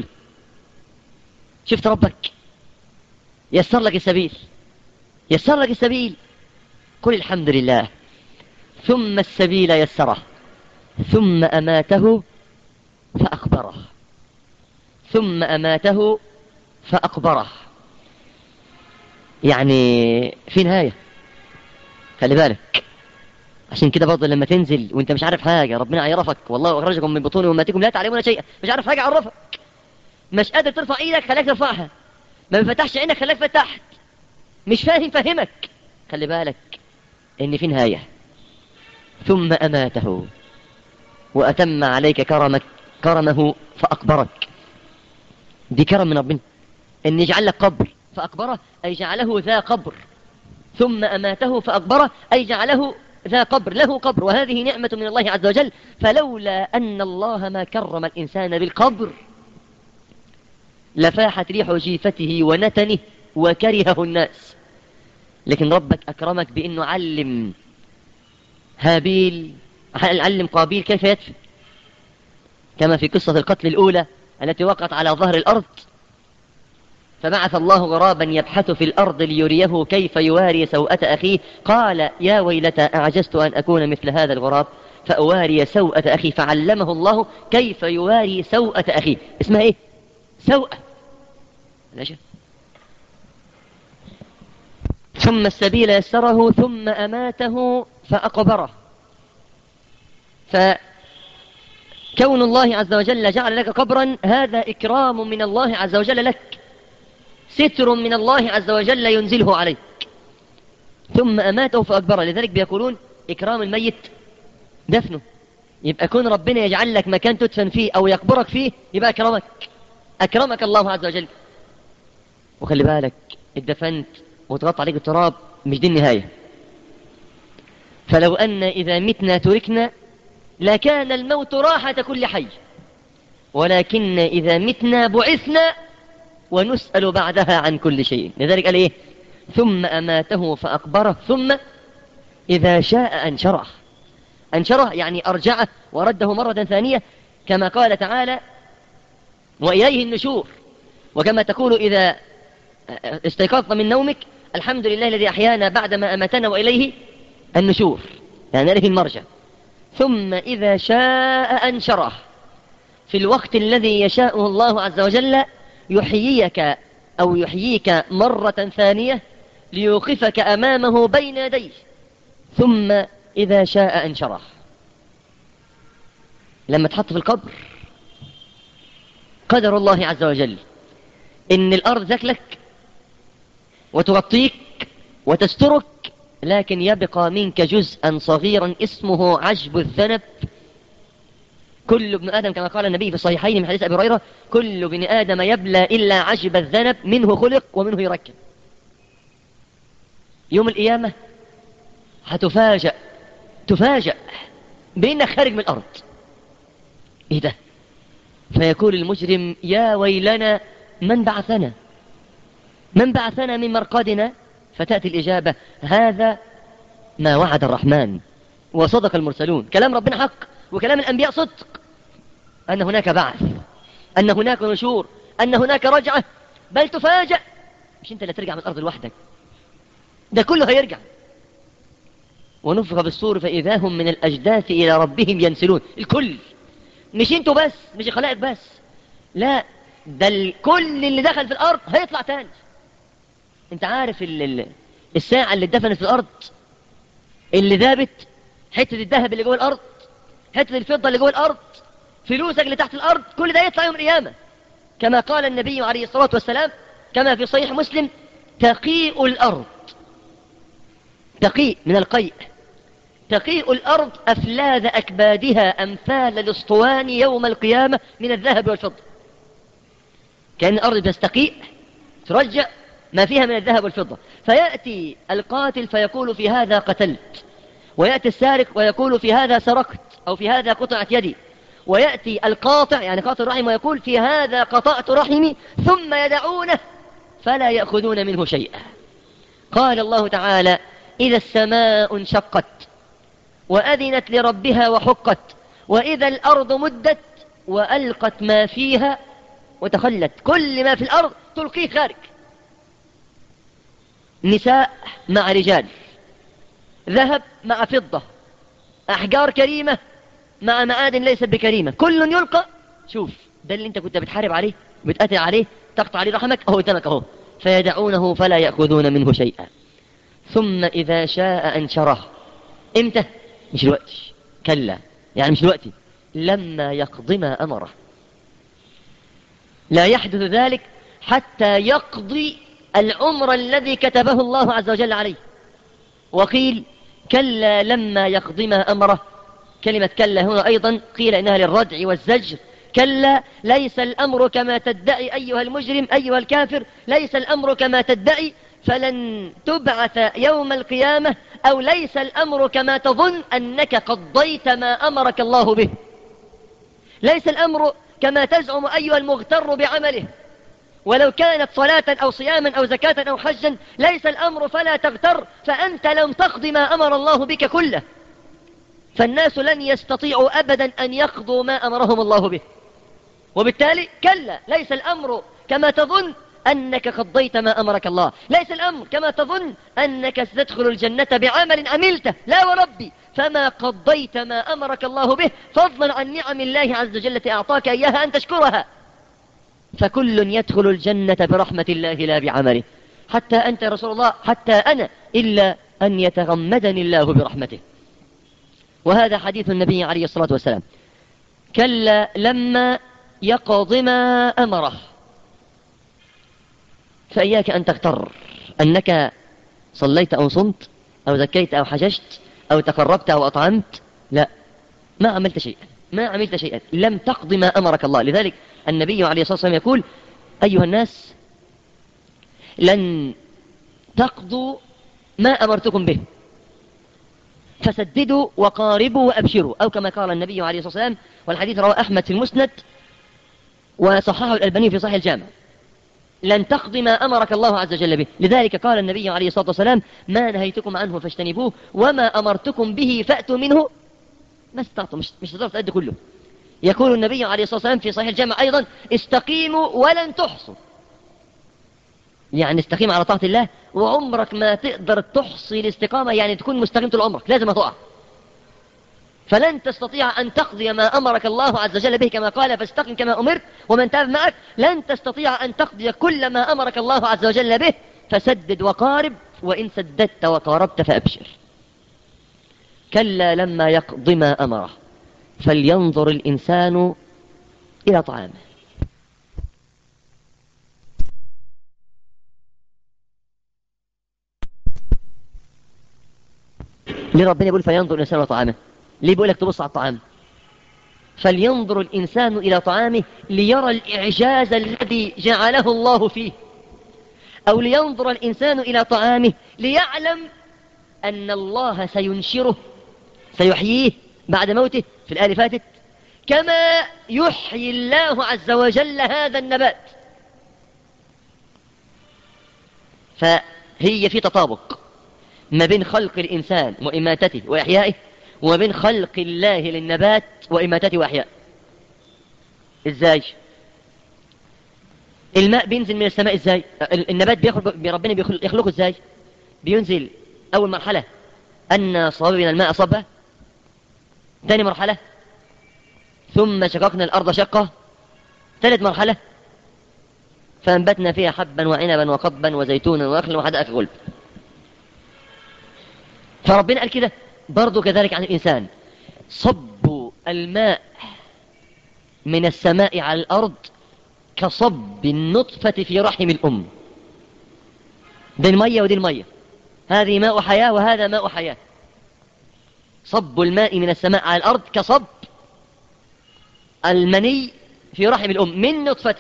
A: شفت ربك يسر لك السبيل، يسر لك السبيل، قل الحمد لله. ثم السبيل يسره، ثم أماته فأقبره، ثم أماته فأقبره. يعني في نهاية، خلي بالك. عشان كده برضه لما تنزل وانت مش عارف حاجة، ربنا يعرفك، والله أخرجكم من بطون أمهاتكم لا تعلمون شيئا، مش عارف حاجة عرفك، مش قادر ترفع ايدك خلاك ترفعها، ما بفتحش عينك خلاك فتحت، مش فاهم فهمك، خلي بالك ان في نهاية. ثم أماته وأتم عليك كرمه فأقبرك. دي كرم من ربنا ان يجعل لك قبر، فأقبره أي جعله ذا قبر، ثم أماته فأقبره أي جعله ذا قبر، له قبر، وهذه نعمة من الله عز وجل. فلولا أن الله ما كرم الإنسان بالقبر لفاحت ريح جيفته ونتنه وكرهه الناس. لكن ربك أكرمك بأنه علم قابيل كيف يدفن، كما في قصة القتل الأولى التي وقعت على ظهر الأرض، فبعث الله غرابا يبحث في الأرض ليريه كيف يواري سوءة أخيه، قال يا ويلتى أعجزت أن أكون مثل هذا الغراب فأواري سوءة أخي، فعلمه الله كيف يواري سوءة أخيه. اسمها إيه؟ سوءة. ثم السبيل يسره ثم أماته فأقبره. فكون الله عز وجل جعل لك قبرا هذا إكرام من الله عز وجل لك، ستر من الله عز وجل ينزله عليك. ثم أماته فأقبره، لذلك بيقولون إكرام الميت دفنه. يبقى كون ربنا يجعل لك مكان تدفن فيه أو يقبرك فيه يبقى أكرمك الله عز وجل. وخلي بالك، اتدفنت وتغطى عليك التراب مش دي النهاية. فلو أن إذا متنا تركنا لكان الموت راحة كل حي، ولكن إذا متنا بعثنا ونسأل بعدها عن كل شيء. لذلك قال إيه؟ ثم أماته فأقبره ثم إذا شاء أنشره يعني أرجعه ورده مرة ثانية، كما قال تعالى وإليه النشور. وكما تقول إذا استيقظت من نومك الحمد لله الذي أحيانا بعدما أماتنا وإليه النشور، يعني إليه المرجع. ثم إذا شاء أنشره، في الوقت الذي يشاءه الله عز وجل يحييك أو يحييك مرة ثانية ليوقفك أمامه بين يديه. ثم إذا شاء أنشره، لما تحط في القبر قدر الله عز وجل إن الأرض تاكلك وتغطيك وتسترك، لكن يبقى منك جزءا صغيرا اسمه عشب الذنب. كل ابن آدم كما قال النبي في الصحيحين من حديث أبي هريرة: كل ابن آدم يبلى إلا عشب الذنب، منه خلق ومنه يركب. يوم القيامة تفاجأ بأنك خارج من الأرض. إيه ده؟ فيقول المجرم: يا ويلنا، من بعثنا من مرقدنا؟ فتأتي الإجابة: هذا ما وعد الرحمن وصدق المرسلون. كلام ربنا حق وكلام الأنبياء صدق، أن هناك بعث، أن هناك نشور، أن هناك رجعة. بل تفاجأ، مش أنت اللي ترجع من الأرض لوحدك، ده كله هيرجع. ونفخ بالصور فإذا هم من الأجداث إلى ربهم ينسلون. الكل، مش انتوا بس، مش الخلائق بس، لا، ده الكل اللي دخل في الأرض هيطلع تاني. انت عارف الساعة اللي اتدفنت في الأرض، اللي ذابت، حتة الذهب اللي جوه الأرض، حتة الفضة اللي جوه الأرض، فلوسك اللي تحت الأرض، كل ده يطلع يوم القيامة. كما قال النبي عليه الصلاة والسلام كما في صحيح مسلم: تقيء الأرض، تقيء من القيء، تقيء الأرض أفلاذ أكبادها أمثال الأسطوان يوم القيامة من الذهب والفضة. كأن الأرض تستقيء، ترجع ما فيها من الذهب والفضة. فيأتي القاتل فيقول: في هذا قتلت. ويأتي السارق ويقول: في هذا سرقت، أو في هذا قطعت يدي. ويأتي القاطع، يعني قاطع الرحم، ويقول: في هذا قطعت رحمي. ثم يدعونه فلا يأخذون منه شيئا. قال الله تعالى: إذا السماء انشقت وأذنت لربها وحقت، وإذا الأرض مدت وألقت ما فيها وتخلت. كل ما في الأرض تلقيه خارج، نساء مع رجال، ذهب مع فضة، أحجار كريمة مع معادن ليست بكريمة، كل يلقى. شوف، ده اللي انت كنت بتحارب عليه، بتقتل عليه، تقطع عليه رحمك، اهو قدامك اهو. فيدعونه فلا يأخذون منه شيئا. ثم إذا شاء أنشره. امتى؟ مش الوقت، كلا، يعني مش الوقت، لما يقضي ما أمره. لا يحدث ذلك حتى يقضي العمر الذي كتبه الله عز وجل عليه. وقيل: كلا لما يقضي ما أمره. كلمة كلا هنا أيضا قيل إنها للردع والزجر. كلا، ليس الأمر كما تدعي أيها المجرم أيها الكافر، ليس الأمر كما تدعي، فلن تبعث يوم القيامة، أو ليس الأمر كما تظن أنك قضيت ما أمرك الله به. ليس الأمر كما تزعم أيها المغتر بعمله، ولو كانت صلاة أو صياما أو زكاة أو حجا. ليس الأمر فلا تغتر، فأنت لم تقض ما أمر الله بك كله. فالناس لن يستطيعوا أبدا أن يقضوا ما أمرهم الله به. وبالتالي كلا، ليس الأمر كما تظن أنك قضيت ما أمرك الله. ليس الأمر كما تظن أنك ستدخل الجنة بعمل عملته، لا وربي، فما قضيت ما أمرك الله به، فضلا عن نعم الله عز وجل التي أعطاك إياها أن تشكرها. فكل يدخل الجنة برحمة الله لا بعمله، حتى أنت يا رسول الله، حتى أنا، إلا أن يتغمدني الله برحمته. وهذا حديث النبي عليه الصلاة والسلام: كلا لما يقض ما أمره. فإياك أن تغتر أنك صليت أو صمت أو زكيت أو حججت أو تقربت أو أطعمت. لا، ما عملت شيئا، ما عملت شيئا، لم تقض ما أمرك الله. لذلك النبي عليه الصلاة والسلام يقول: أيها الناس، لن تقضوا ما أمرتكم به، فسددوا وقاربوا وأبشروا، أو كما قال النبي عليه الصلاة والسلام. والحديث رواه أحمد في المسند وصححه الألباني في صحيح الجامع: لن تقضي ما أمرك الله عز وجل به. لذلك قال النبي عليه الصلاة والسلام: ما نهيتكم عنه فاجتنبوه، وما أمرتكم به فأتوا منه ما استطعتم. مش تقدر تأدي كله. يقول النبي عليه الصلاة والسلام في صحيح الجامع أيضا: استقيموا ولن تحصوا. يعني استقيم على طاعة الله، وعمرك ما تقدر تحصي الاستقامة، يعني تكون مستقيم طول عمرك، لازم تقع. فلن تستطيع أن تقضي ما أمرك الله عز وجل به، كما قال: فاستقم كما أمرت ومن تاب معك. لن تستطيع أن تقضي كل ما أمرك الله عز وجل به، فسدد وقارب، وإن سددت وقاربت فأبشر. كلا لما يقض ما أمره، فلينظر الإنسان إلى طعامه. ليه ربنا يقول فينظر الإنسان إلى طعامه؟ ليه بيقول لك تبص على الطعام؟ فلينظر الإنسان إلى طعامه ليرى الإعجاز الذي جعله الله فيه، أو لينظر الإنسان إلى طعامه ليعلم أن الله سينشره، سيحييه بعد موته. في الآية اللي فاتت كما يحيي الله عز وجل هذا النبات. فهي في تطابق ما بين خلق الإنسان وإماتته وإحيائه، وما بين خلق الله للنبات وإماتته وإحيائه. إزاي؟ الماء بينزل من السماء إزاي؟ النبات ربنا يخلقه إزاي؟ بينزل أول مرحلة أن صببنا الماء صبا، ثاني مرحلة ثم شققنا الأرض شقة، ثالث مرحلة فأنبتنا فيها حبا وعنبا وقضبا وزيتونا ونخلا وحدائق غلب. فربنا قال كده برضو كذلك عن الإنسان: صب الماء من السماء على الأرض كصب النطفة في رحم الأم. دي المية ودي المية، هذه ماء حياة وهذا ماء حياة. صب الماء من السماء على الأرض كصب المني في رحم الأم من نطفة.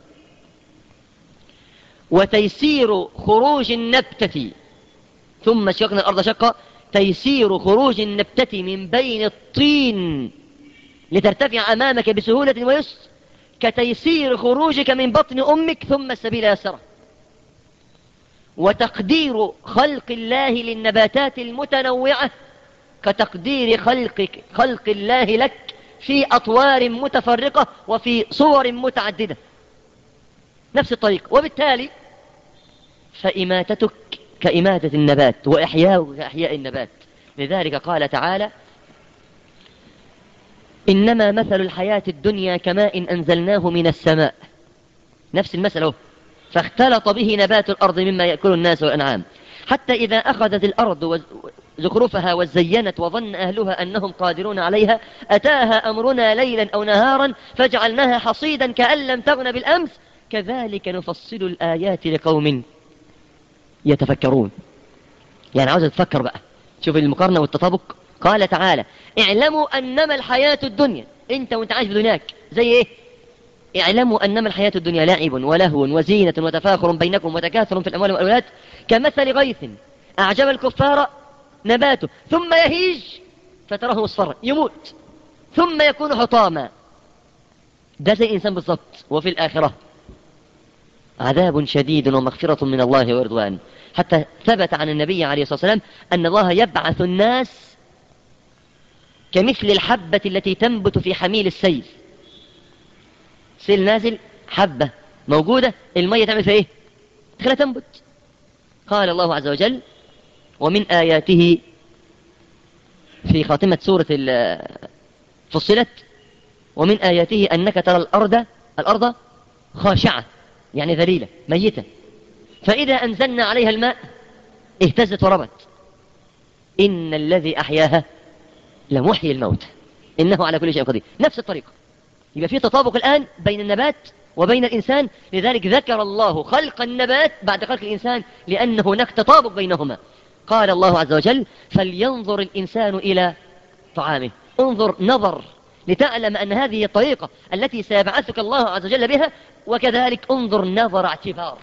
A: وتيسير خروج النبتة، ثم شققنا الأرض شقة، تيسير خروج النبتة من بين الطين لترتفع أمامك بسهولة ويسر، كتيسير خروجك من بطن أمك ثم السبيل يسره. وتقدير خلق الله للنباتات المتنوعة كتقدير خلق الله لك في أطوار متفرقة وفي صور متعددة، نفس الطريق. وبالتالي فإماتتك كإماتة النبات وإحياؤك كإحياء النبات. لذلك قال تعالى: إنما مثل الحياة الدنيا كماء أنزلناه من السماء. نفس المثل، فاختلط به نبات الأرض مما يأكل الناس والأنعام حتى إذا أخذت الأرض زخرفها وزينت وظن أهلها أنهم قادرون عليها أتاها أمرنا ليلا أو نهارا فجعلناها حصيدا كأن لم تغن بالأمس كذلك نفصل الآيات لقوم يتفكرون. يعني عاوز تفكر بقى، شوف المقارنة والتطابق. قال تعالى: اعلموا أنما الحياة الدنيا، انت وانت عايش بدنياك زي ايه؟ اعلموا أنما الحياة الدنيا لعب ولهو وزينة وتفاخر بينكم وتكاثر في الأموال والأولاد كمثل غيث أعجب الكفار نباته ثم يهيج فتراه مصفرا يموت ثم يكون حطاما. ده زي الإنسان بالضبط. وفي الآخرة عذاب شديد ومغفرة من الله ورضوان. حتى ثبت عن النبي عليه الصلاة والسلام أن الله يبعث الناس كمثل الحبة التي تنبت في حميل السيل. سيل نازل، حبة موجودة، المية تعمل فيها ايه؟ تخليها تنبت. قال الله عز وجل: ومن آياته في خاتمة سورة فصلت: ومن آياته أنك ترى الأرض خاشعة، يعني ذليلة ميتة، فإذا أنزلنا عليها الماء اهتزت وربت. إن الذي أحياها لمحيي الموت إنه على كل شيء قدير. نفس الطريقة. يبقى في تطابق الآن بين النبات وبين الإنسان. لذلك ذكر الله خلق النبات بعد خلق الإنسان، لأن هناك تطابق بينهما. قال الله عز وجل: فلينظر الإنسان إلى طعامه. انظر نظر لتعلم أن هذه الطريقة التي سيبعثك الله عز وجل بها، وكذلك انظر نظر اعتبار.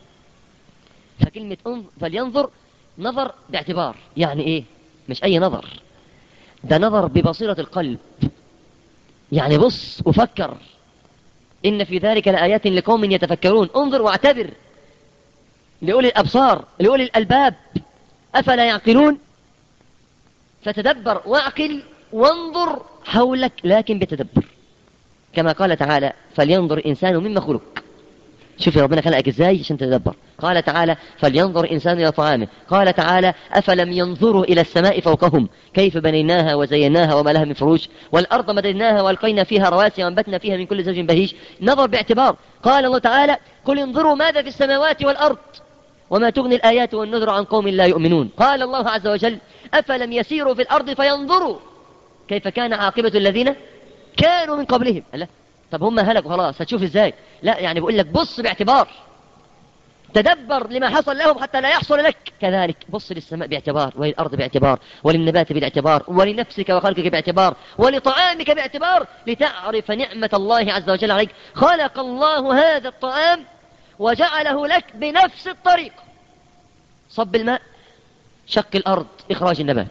A: فكلمة فلينظر نظر باعتبار، يعني إيه؟ مش أي نظر، ده نظر ببصيرة القلب. يعني بص وفكر، إن في ذلك لآيات لقوم يتفكرون. انظر واعتبر لأولي الأبصار لأولي الألباب أفلا يعقلون. فتدبر واعقل وانظر حولك لكن بتدبر، كما قال تعالى: فلينظر الإنسان مما خلق. شوف ربنا خلقك ازاي عشان تتدبر. قال تعالى: فلينظر الإنسان إلى طعامه. قال تعالى: أفلم ينظروا إلى السماء فوقهم كيف بنيناها وزيناها وما لها من فروج والأرض مددناها وألقينا فيها رواسي وأنبتنا فيها من كل زوج بهيج. نظر باعتبار. قال الله تعالى: قل انظروا ماذا في السماوات والأرض وما تغني الآيات والنذر عن قوم لا يؤمنون. قال الله عز وجل: أفلم يسيروا في الأرض فينظروا كيف كان عاقبة الذين كانوا من قبلهم. لا طب هم هلكوا خلاص هتشوف ازاي؟ لا يعني بقول لك بص باعتبار. تدبر لما حصل لهم حتى لا يحصل لك كذلك. بص للسماء باعتبار، وللأرض باعتبار، وللنبات باعتبار، ولنفسك وخلقك باعتبار، ولطعامك باعتبار، لتعرف نعمة الله عز وجل عليك. خلق الله هذا الطعام وجعله لك بنفس الطريقة. صب الماء، شق الأرض، إخراج النبات،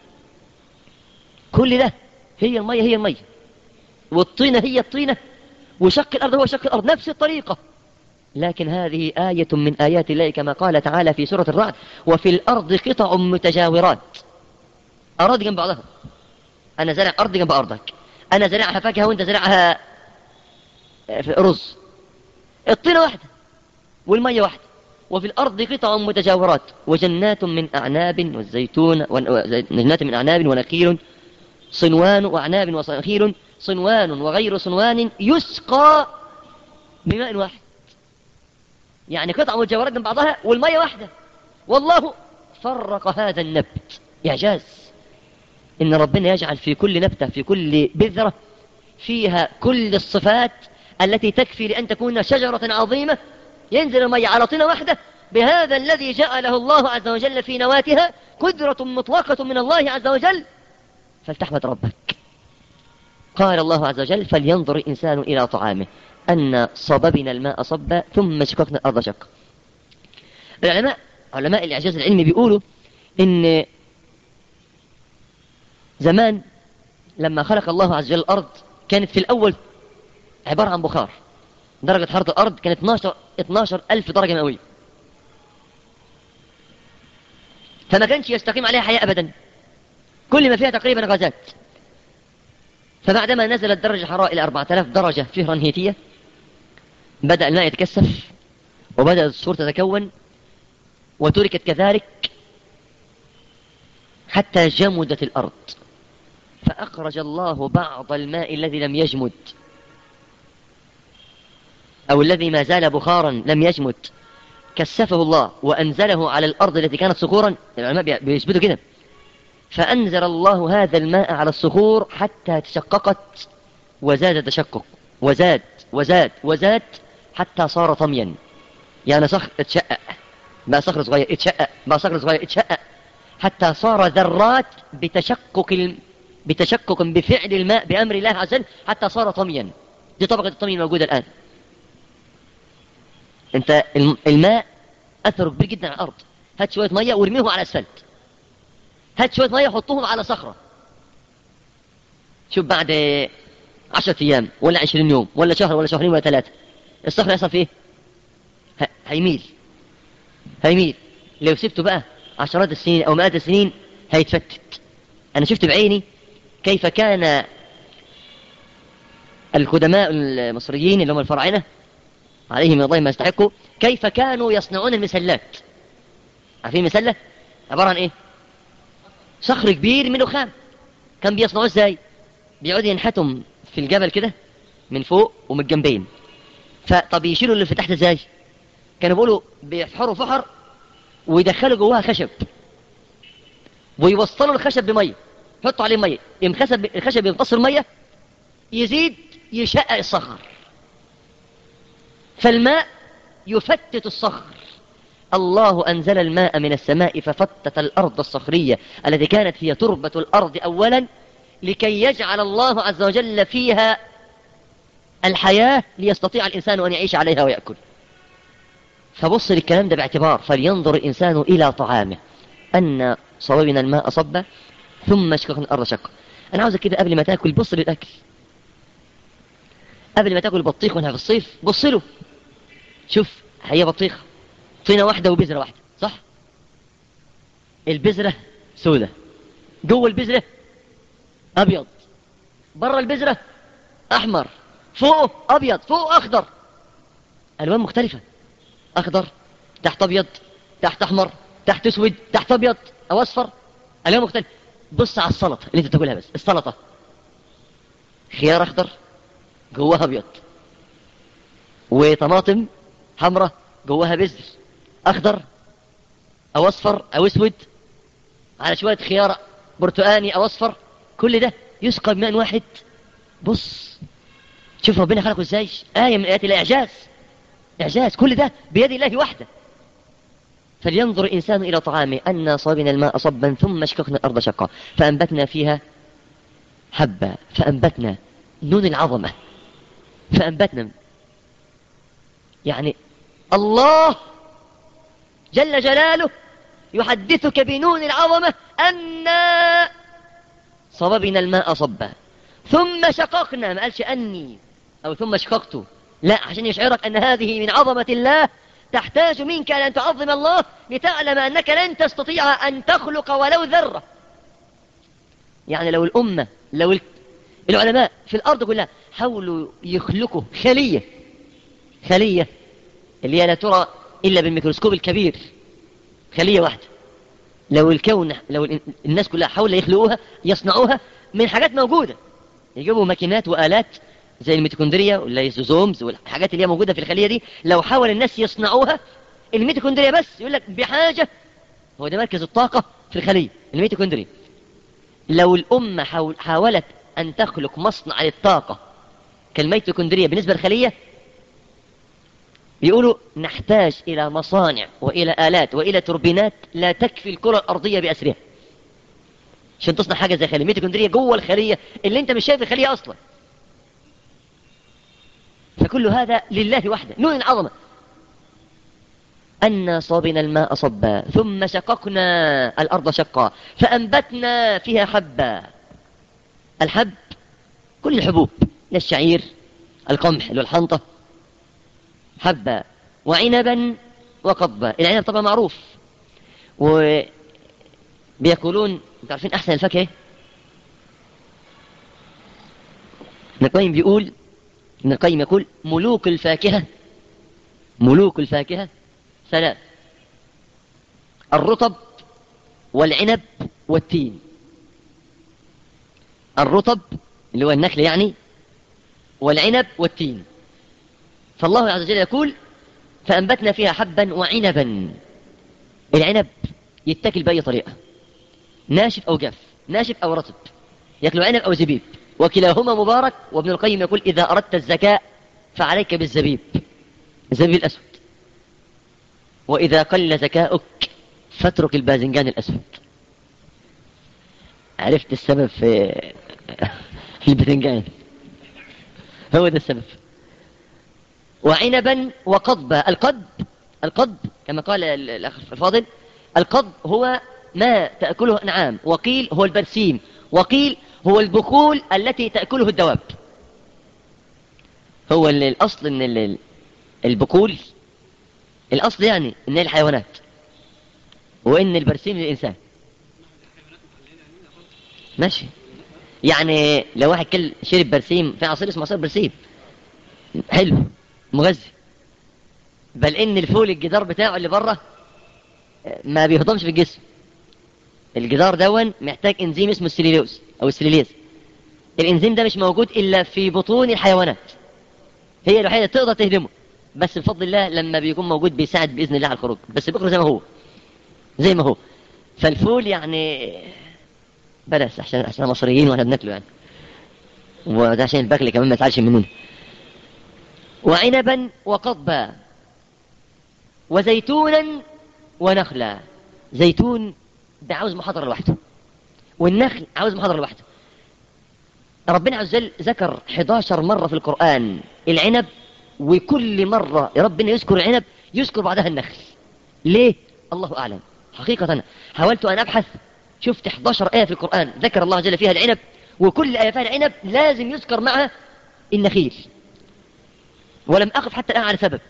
A: كل ده هي المية هي المية، والطينة هي الطينة، وشق الأرض هو شق الأرض، نفس الطريقة. لكن هذه آية من آيات الله كما قال تعالى في سورة الرعد: وفي الأرض قطع متجاورات. أراضي جنب بعضها، أنا زرع أرض جنب أرضك، أنا زرعها فاكهة وأنت زرعها رز، الطينة واحدة والمية واحدة. وفي الأرض قطع متجاورات وجنات من أعناب والزيتون، وجنات من أعناب ونخيل صنوان، وأعناب ونخيل صنوان وغير صنوان يسقى بماء واحد. يعني قطع متجاورات من بعضها والمية واحدة. والله فرق هذا النبت. إعجاز إن ربنا يجعل في كل نبتة، في كل بذرة، فيها كل الصفات التي تكفي لأن تكون شجرة عظيمة. ينزل المية على طينة واحدة بهذا الذي جعله الله عز وجل في نواتها، قدرة مطلقة من الله عز وجل. فلتحمد ربك. قال الله عز وجل: فلينظر الإنسان إلى طعامه أن صببنا الماء صبا ثم شققنا الأرض شقا. علماء الإعجاز العلمي بيقولوا إن زمان لما خلق الله عز وجل الأرض كانت في الأول عبارة عن بخار. درجة حرارة الأرض كانت 12 ألف درجة مئوية، فما كانش يستقيم عليها حياة أبدا، كل ما فيها تقريبا غازات. فبعدما نزلت درجة الحرارة إلى 4000 درجة فهرنهيتية بدأ الماء يتكثف، وبدأت الصخور تتكون، وتركت كذلك حتى جمدت الأرض. فأخرج الله بعض الماء الذي لم يجمد، أو الذي ما زال بخارا لم يجمد، كثفه الله وأنزله على الأرض التي كانت صخورا. العلماء بيثبتوا كده. فأنزل الله هذا الماء على الصخور حتى تشققت، وزاد تشقق، وزاد وزاد وزاد حتى صار طميا. يعني صخر اتشقق، بقى صخر صغير اتشقق، بقى صخر صغير اتشقق، حتى صار ذرات بتشقق بفعل الماء بأمر الله عز وجل، حتى صار طميا. دي طبقة الطمي الموجودة الآن. انت الماء أثره كبير جدا على الأرض. هات شوية مية وارميهم على الأسفلت، هات شوية مية حطوهم على صخرة، شوف بعد 10 أيام ولا 20 يوم ولا شهر ولا شهرين ولا 3، الصخرة يحصل فيه هيميل. لو سبته بقى عشرات السنين أو مئات السنين هيتفتت. أنا شفت بعيني كيف كان القدماء المصريين اللي هم الفراعنة عليهم من الله ما يستحقوا، كيف كانوا يصنعون المسلات. عارفين المسلة عبارة عن إيه؟ صخر كبير منه خام. كان بيصنعوه ازاي؟ بيقعدوا ينحتم في الجبل كده من فوق ومن الجنبين. فطب يشيلوا اللي في تحت ازاي؟ كانوا بيقولوا بيفحروا فحر ويدخلوا جواها خشب، ويوصلوا الخشب بميه، يحطوا عليه ميه، الخشب يمتص الميه، يزيد يشقق الصخر، فالماء يفتت الصخر. الله أنزل الماء من السماء ففتت الأرض الصخرية التي كانت هي تربة الأرض أولا، لكي يجعل الله عز وجل فيها الحياة ليستطيع الإنسان أن يعيش عليها ويأكل. فبص للكلام ده باعتبار: فلينظر الإنسان إلى طعامه أن صببنا الماء صبا ثم شققنا الأرض شقا. أنا عاوزك كده قبل ما تأكل بص للأكل، قبل ما تأكل بطيخ وانها في الصيف بص له، شوف هي بطيخة طينة واحدة وبذرة واحدة، صح؟ البذرة سودة، جوه البذرة أبيض، بره البذرة أحمر، فوقه أبيض، فوقه أخضر، ألوان مختلفة، أخضر تحت أبيض تحت أحمر تحت أسود تحت أبيض أو أصفر، ألوان مختلفة. بص على السلطة اللي أنت تاكلها، بس السلطة خيار أخضر جواها أبيض، وطماطم حمرة جواها بذر أخضر أو أصفر أو أسود، على شوية خيار برتقاني أو أصفر، كل ده يسقى بماء واحد. بص شوف ربنا خلقه إزاي، آية من آيات الإعجاز، إعجاز، كل ده بيد الله وحده. فلينظر الإنسان إلى طعامه أنا صببنا الماء صبا ثم شققنا الأرض شقا فأنبتنا فيها حبا فأنبتنا نون العظمة فأنبتنا يعني الله جل جلاله يحدثك بنون العظمة أنا صببنا الماء صبا ثم شققنا، ما قالش أني أو ثم شققت، لا، عشان يشعرك أن هذه من عظمة الله تحتاج منك أن تعظم الله لتعلم أنك لن تستطيع أن تخلق ولو ذرة. يعني لو الأمة لو العلماء في الأرض كلها حاولوا يخلقوا خلية اللي هي لا ترى إلا بالميكروسكوب الكبير، خلية واحدة، لو الكون لو الناس كلها حاول يخلقوها يصنعوها من حاجات موجودة، يجيبوا ماكينات وآلات زي الميتوكوندريا والليزوزومز والحاجات اللي هي موجودة في الخلية دي، لو حاول الناس يصنعوها الميتوكوندريا بس يقول لك بحاجة، هو ده مركز الطاقة في الخلية الميتوكوندريا. لو الأمة حاولت أن تخلق مصنع للطاقة كالميتوكوندريا بالنسبة للخلية، يقولوا نحتاج إلى مصانع وإلى آلات وإلى توربينات لا تكفي الكرة الأرضية بأسرها عشان تصنع حاجة زي خلية الميتوكوندريا جوه الخلية اللي انت مش شايف الخلية أصلا. فكل هذا لله وحده، نون العظمة. أنا صبنا الماء صبا ثم شققنا الأرض شقا فأنبتنا فيها حبا. الحب كل الحبوب، الشعير، القمح اللي هو الحنطة، حبا وعنبا وقضبا. العنب طبعا معروف، وبيقولون انتوا عارفين أحسن الفاكهة؟ ابن القيم يقول ملوك الفاكهة ثلاث: الرطب والعنب والتين. الرطب اللي هو النخل يعني، والعنب والتين. فالله عز وجل يقول فأنبتنا فيها حبا وعنبا. العنب يتاكل بأي طريقة، ناشف أو جاف، ناشف أو رطب، يأكلوا عنب أو زبيب، وكلاهما مبارك. وابن القيم يقول إذا أردت الزكاة فعليك بالزبيب، الزبيب الأسود، وإذا قل زكاؤك فاترك الباذنجان الأسود. عرفت السبب في الباذنجان، هو ده السبب. وعنبا وقضبا. القضب كما قال الأخ الفاضل، القضب هو ما تأكله أنعام، وقيل هو البرسيم، وقيل هو البقول التي تأكله الدواب. هو الأصل إن البقول الأصل يعني إن الحيوانات، وإن البرسيم للإنسان. ماشي، يعني لو واحد شرب برسيم في عصير اسمه عصير برسيم حلو مغذي، بل إن الفول الجدار بتاعه اللي بره ما بيهضمش في الجسم. الجدار دون محتاج انزيم اسمه السليلوز أو السليليز. الانزيم ده مش موجود إلا في بطون الحيوانات، هي الوحيدة تقدر تهدمه، بس بفضل الله لما بيكون موجود بيساعد بإذن الله على الخروج، بس بيخرج زي ما هو. فالفول يعني بلاش، عشان مصريين واحنا بناكله يعني، وده عشان البخل كمان ما يتعالش مننا. وعنبا وقضبا وزيتونا ونخلا. زيتون ده عاوز محاضرة لوحده، والنخل عاوز محاضرة لوحده. ربنا عز وجل ذكر 11 مرة في القرآن العنب، وكل مرة ربنا يذكر العنب يذكر بعدها النخل. ليه؟ الله أعلم. حقيقة أنا حاولت أن أبحث، شفت 11 آية في القرآن ذكر الله جل فيها العنب، وكل آية فيها العنب لازم يذكر معها النخيل، ولم أقف حتى الآن على سبب.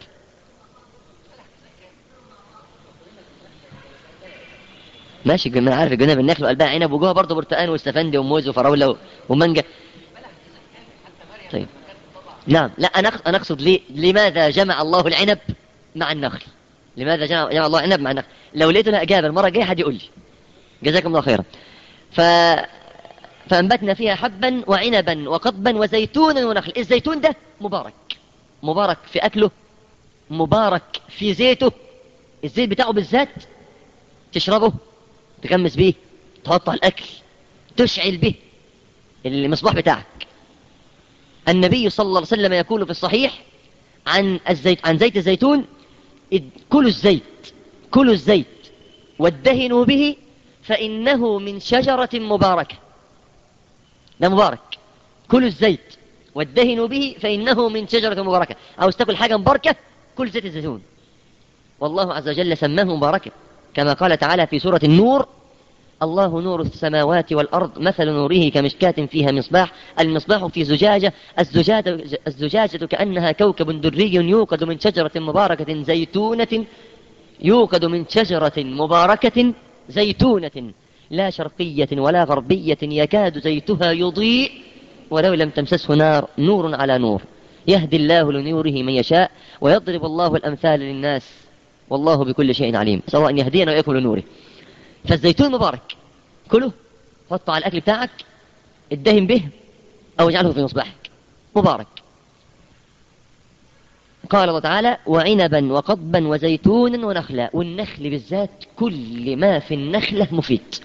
A: ماشي، ما عارف الجناب النخل وقلبها عنب وجوها برضه برتقان واستفندي وموز وفراولة ومانجا. طيب نعم، لا أنا أقصد لماذا جمع الله العنب مع النخل؟ لماذا جمع الله العنب مع النخل؟ لو لقيتنا إجابة المرة الجاية حد يقول لي، جزاكم الله خيرا. فأنبتنا فيها حبا وعنبا وقضبا وزيتونا ونخل. الزيتون ده مبارك في أكله، مبارك في زيته. الزيت بتاعه بالذات تشربه، تغمس به، تحطه على الأكل، تشعل به المصباح بتاعك. النبي صلى الله عليه وسلم يقول في الصحيح عن زيت الزيتون: كلوا الزيت كلوا الزيت وادهنوا به فإنه من شجرة مباركة. ده مبارك. كلوا الزيت وادهنوا به فإنه من شجرة مباركة. عاوز تاكل حاجة مباركة كل زيت الزيتون. والله عز وجل سماه مباركة كما قال تعالى في سورة النور: الله نور السماوات والأرض مثل نوره كمشكاة فيها مصباح، المصباح في زجاجة، الزجاجة كأنها كوكب دري يوقد من شجرة مباركة زيتونة، يوقد من شجرة مباركة زيتونة لا شرقية ولا غربية يكاد زيتها يضيء ولو لم تمسسه نار، نور على نور، يهدي الله لنوره من يشاء ويضرب الله الأمثال للناس والله بكل شيء عليم. سواء أن يهدينا ويأكل نوره. فالزيتون مبارك، كله، حطه على الأكل بتاعك، ادهن به أو اجعله في مصباحك، مبارك. قال الله تعالى: وعنبا وقضبا وزيتونا ونخلا. والنخل بالذات كل ما في النخلة مفيد.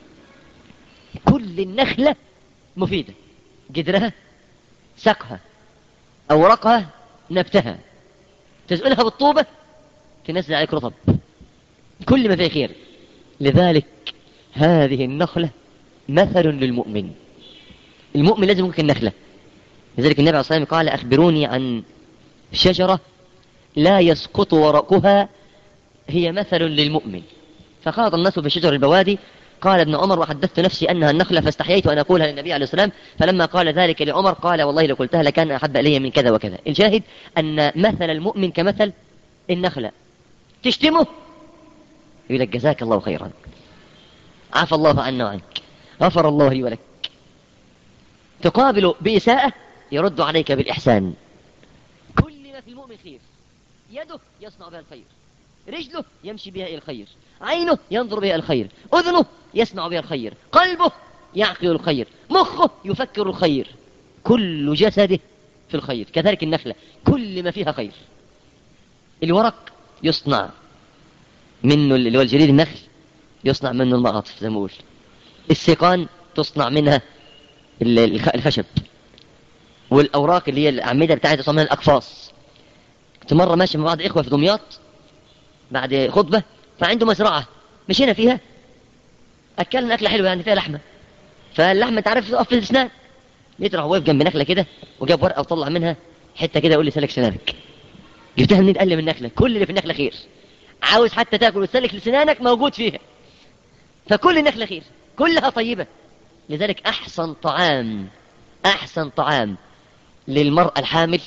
A: كل النخلة مفيدة، جدرها، ساقها، أوراقها، نبتها، تزقلها بالطوبة تنزل عليك رطب، كل ما فيه خير. لذلك هذه النخلة مثل للمؤمن. المؤمن لازم يمكن النخلة. لذلك النبي عليه الصلاة والسلام قال: أخبروني عن شجرة لا يسقط ورقها هي مثل للمؤمن. فخاض الناس في شجر البوادي. قال ابن عمر: وحدثت نفسي أنها النخلة فاستحييت أن أقولها للنبي عليه السلام، فلما قال ذلك لعمر قال: والله لو قلتها لكان أحب إلي من كذا وكذا. الشاهد أن مثل المؤمن كمثل النخلة. تشتمه يقول لك: جزاك الله خيرا، عفى الله عنا وعنك، غفر الله لي ولك. تقابل بإساءة يرد عليك بالإحسان. كل ما في المؤمن خير. يده يصنع بها الخير، رجله يمشي بها إلى الخير، عينه ينظر بها الخير، أذنه يسمع بها الخير، قلبه يعقل الخير، مخه يفكر الخير، كل جسده في الخير. كذلك النخلة كل ما فيها خير. الورق يصنع منه اللي هو الجريد النخل، يصنع منه المعاطف زي ما بقول. السيقان تصنع منها الخشب، والأوراق اللي هي الأعمدة بتاعتها تصنع منها الأقفاص. كنت مرة ماشي مع بعض إخوة في دمياط بعد خطبة، فعنده مزرعة مشينا فيها، أكلنا أكلة حلوة يعني فيها لحمة، فاللحمة تعرف تقف في الأسنان. لقيت راح واقف جنب نخلة كده وجاب ورقة وطلع منها حتة كده، يقول لي: سلك سنانك. جبتها منين؟ قال لي: من النخلة. كل اللي في النخلة خير. عاوز حتى تاكل وتسلك لسنانك موجود فيها. فكل النخلة خير، كلها طيبة. لذلك أحسن طعام للمرأة الحامل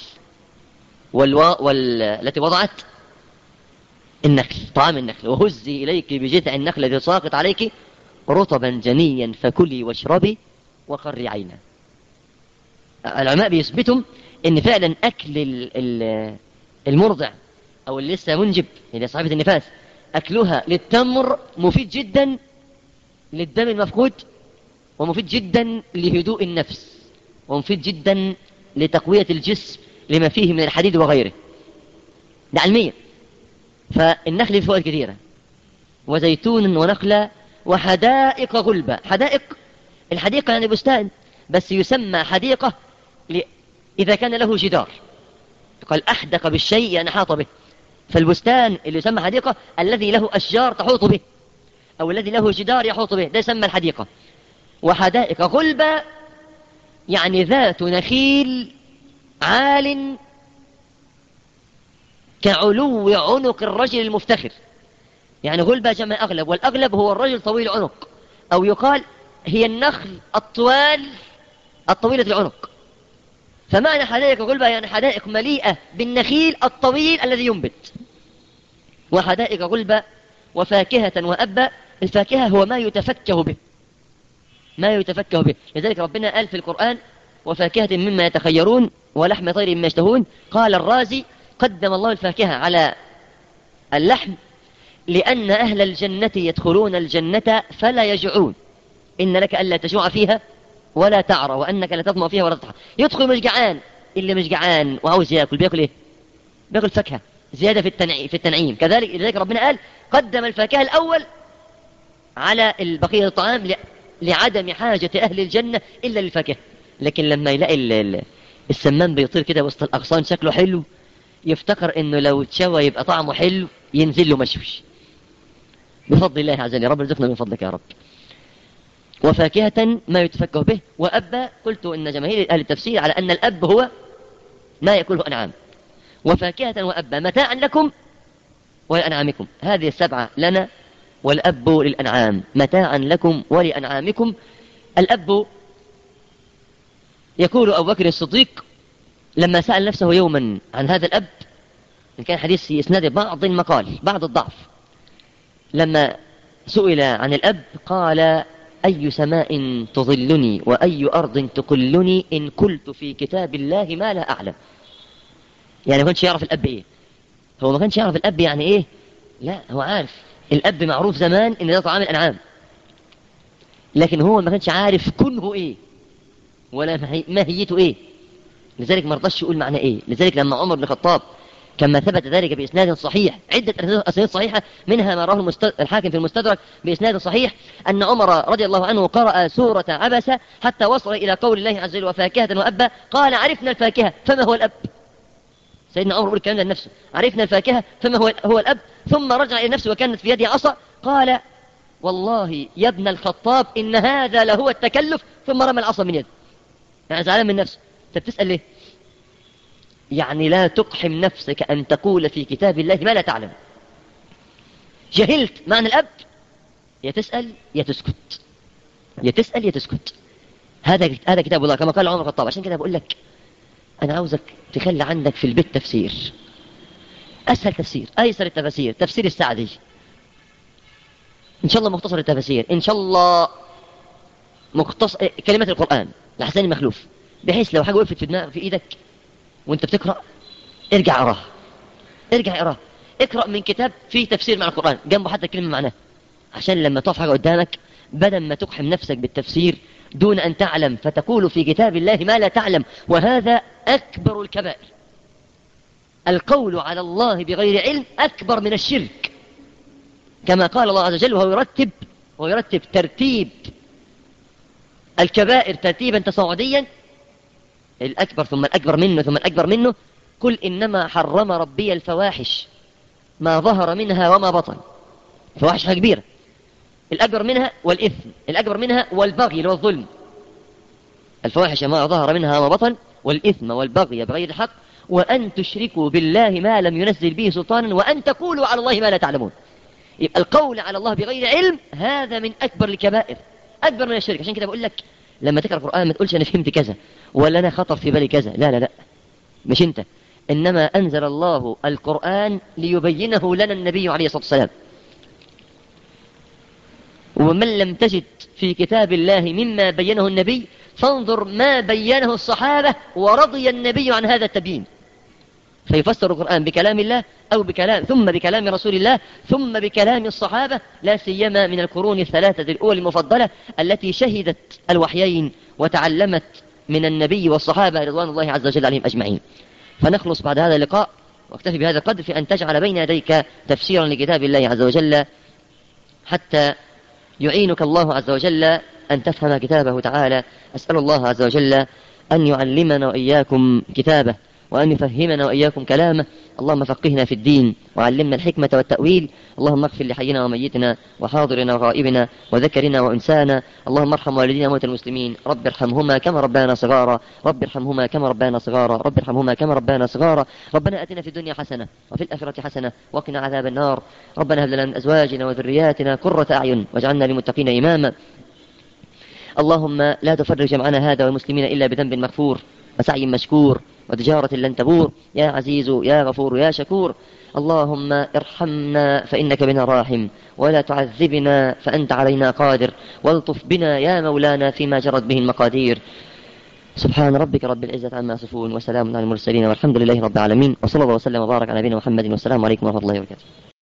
A: والتي وضعت النخل، طعام النخل. وهزي إليك بجذع النخل الذي ساقط عليك رطبا جنيا فكلي واشربي وقري عينا. العلماء بيثبتوا ان فعلا اكل المرضع او اللي لسه منجب، اللي صاحبة النفاس، اكلها للتمر مفيد جدا للدم المفقود، ومفيد جدا لهدوء النفس، ومفيد جدا لتقوية الجسم لما فيه من الحديد وغيره. ده علميا. فالنخل فوائد كثيرة. وزيتون ونخلة وحدائق غلبة. الحديقة يعني بستان، بس يسمى حديقة إذا كان له جدار. قال: أحدق بالشيء يعني حاط به. فالبستان اللي يسمى حديقة الذي له أشجار تحوط به، أو الذي له جدار يحوط به، ده يسمى الحديقة. وحدائق غلبة يعني ذات نخيل عال كعلو عنق الرجل المفتخر. يعني غلبة جمع أغلب، والأغلب هو الرجل طويل العنق، أو يقال هي النخل الطويلة العنق. فمعنى حدائق غلبة يعني حدائق مليئة بالنخيل الطويل الذي ينبت. وحدائق غلبة وفاكهة وأبا. الفاكهة هو ما يتفكه به. لذلك ربنا قال في القرآن: وفاكهة مما يتخيرون ولحم طير مما يشتهون. قال الرازي: قدم الله الفاكهة على اللحم لأن أهل الجنة يدخلون الجنة فلا يجوعون، إن لك ألا تجوع فيها ولا تعرى وأنك لا تظمأ فيها ولا تضحى. يدخل مش جعان، اللي مش جعان وعاوز يأكل بيأكل إيه؟ بيأكل فاكهة زيادة في التنعيم. كذلك لذلك ربنا قال: قدم الفاكهة الأول على البقية الطعام لعدم حاجة أهل الجنة إلا للفاكهة. لكن لما يلاقي السمان بيطير كده وسط الأغصان شكله حلو، يفتكر إنه لو تشوى يبقى طعمه حلو، ينزل له مشوش. بفضل الله عز وجل، رب ارزقنا من فضلك يا رب. وفاكهة ما يتفكه به. وأبا قلت إن جماهير أهل التفسير على أن الأب هو ما يأكله أنعام. وفاكهة وأبا متاعا لكم ولأنعامكم، هذه السبعة لنا والأب للأنعام، متاعا لكم ولأنعامكم. الأب يقول أبو بكر الصديق لما سأل نفسه يوما عن هذا الأب، إن كان حديث في إسناد بعض المقال بعض الضعف، لما سئل عن الأب قال: أي سماء تظلني وأي أرض تقلني إن قلت في كتاب الله ما لا أعلم. يعني ما كانش يعرف الأب إيه، هو ما كانش يعرف الأب يعني إيه، لا هو عارف الأب معروف زمان إن ده طعام الأنعام، لكن هو ما كانش عارف كنه إيه ولا ماهيته إيه، لذلك ما رضاش يقول معنى إيه. لذلك لما عمر بن الخطاب كما ثبت ذلك بإسناد صحيح، عدة أسانيد صحيحة، منها ما رواه الحاكم في المستدرك بإسناد صحيح، أن عمر رضي الله عنه قرأ سورة عبسة حتى وصل إلى قول الله عز وجل: وفاكهة وأبا، قال: عرفنا الفاكهة فما هو الأب. سيدنا عمر يقول الكلام ده لنفسه: عرفنا الفاكهة فما هو الأب. ثم رجع إلى نفسه وكانت في يده عصا، قال: والله يا ابن الخطاب إن هذا لهو التكلف، ثم رمى العصا من يده. يعني زعلان من نفسه. أنت بتسأل ليه؟ يعني لا تقحم نفسك أن تقول في كتاب الله ما لا تعلم. جهلت معنى الأب، يا تسأل يا تسكت، يا تسأل يا تسكت. هذا كتاب الله كما قال عمر الخطاب. عشان كده بقول لك أنا عاوزك تخلي عندك في البيت تفسير، أسهل تفسير، أيسر التفسير، تفسير السعدي، إن شاء الله مختصر التفسير، إن شاء الله مختصر كلمات القرآن لحسين المخلوف، بحيث لو حاجة وقفت في دماغك في إيدك وانت بتقرأ ارجع اقراه، ارجع اقراه، اقرأ من كتاب فيه تفسير مع القرآن جنبه حتى كلمة معناه، عشان لما تقف حاجة قدامك بدل ما تقحم نفسك بالتفسير دون أن تعلم فتقول في كتاب الله ما لا تعلم. وهذا أكبر الكبائر، القول على الله بغير علم أكبر من الشرك، كما قال الله عز وجل وهو يرتب ترتيب الكبائر ترتيبا تصاعديا، الأكبر ثم الأكبر منه ثم الأكبر منه. قل إنما حرم ربي الفواحش ما ظهر منها وما بطن، فواحش حاجة كبيرة، الأكبر منها والإثم، الأكبر منها والبغي والظلم. الفواحش ما ظهر منها وما بطن، والإثم والبغي بغير الحق، وأن تشركوا بالله ما لم ينزل به سلطانا، وأن تقولوا على الله ما لا تعلمون. يبقى القول على الله بغير علم هذا من أكبر الكبائر، أكبر من الشرك. عشان كده بقول لك لما تقرأ القرآن ما تقولش أنا فهمت كذا ولا أنا خطر في بالي كذا، لا لا لا، مش أنت، إنما أنزل الله القرآن ليبينه لنا النبي عليه الصلاة والسلام. ومن لم تجد في كتاب الله مما بينه النبي فانظر ما بينه الصحابة ورضي النبي عن هذا التبيين. فيفسر القرآن بكلام الله أو ثم بكلام رسول الله ثم بكلام الصحابة، لا سيما من القرون الثلاثة الأولى المفضلة التي شهدت الوحيين وتعلمت من النبي والصحابة رضوان الله عز وجل عليهم أجمعين. فنخلص بعد هذا اللقاء واكتفي بهذا القدر في أن تجعل بين يديك تفسيرا لكتاب الله عز وجل حتى يعينك الله عز وجل أن تفهم كتابه تعالى. أسأل الله عز وجل أن يعلمنا وإياكم كتابه وأن يفهمنا وإياكم كلامه. اللهم فقهنا في الدين وعلمنا الحكمة والتأويل. اللهم اغفر لحينا وميتنا وحاضرنا وغائبنا وذكرنا وأنسانا. اللهم ارحم والدينا وموتى المسلمين، رب ارحمهما كما ربانا صغارا، رب ارحمهما كما ربانا صغارا، رب ارحمهما كما ربانا صغارا. ربنا آتنا في الدنيا حسنة وفي الآخرة حسنة وقنا عذاب النار. ربنا هب لنا من أزواجنا وذرياتنا قرة أعين واجعلنا للمتقين إماما. اللهم لا تفرج جمعنا هذا والمسلمين إلا بذنب مغفور وسعي مشكور وتجارة لن تبور، يا عزيز يا غفور يا شكور. اللهم ارحمنا فإنك بنا راحم، ولا تعذبنا فأنت علينا قادر، والطف بنا يا مولانا فيما جرت به المقادير. سبحان ربك رب العزة عما يصفون وسلام على المرسلين والحمد لله رب العالمين، وصلى الله وسلم وبارك على نبينا محمد، والسلام عليكم ورحمة الله وبركاته.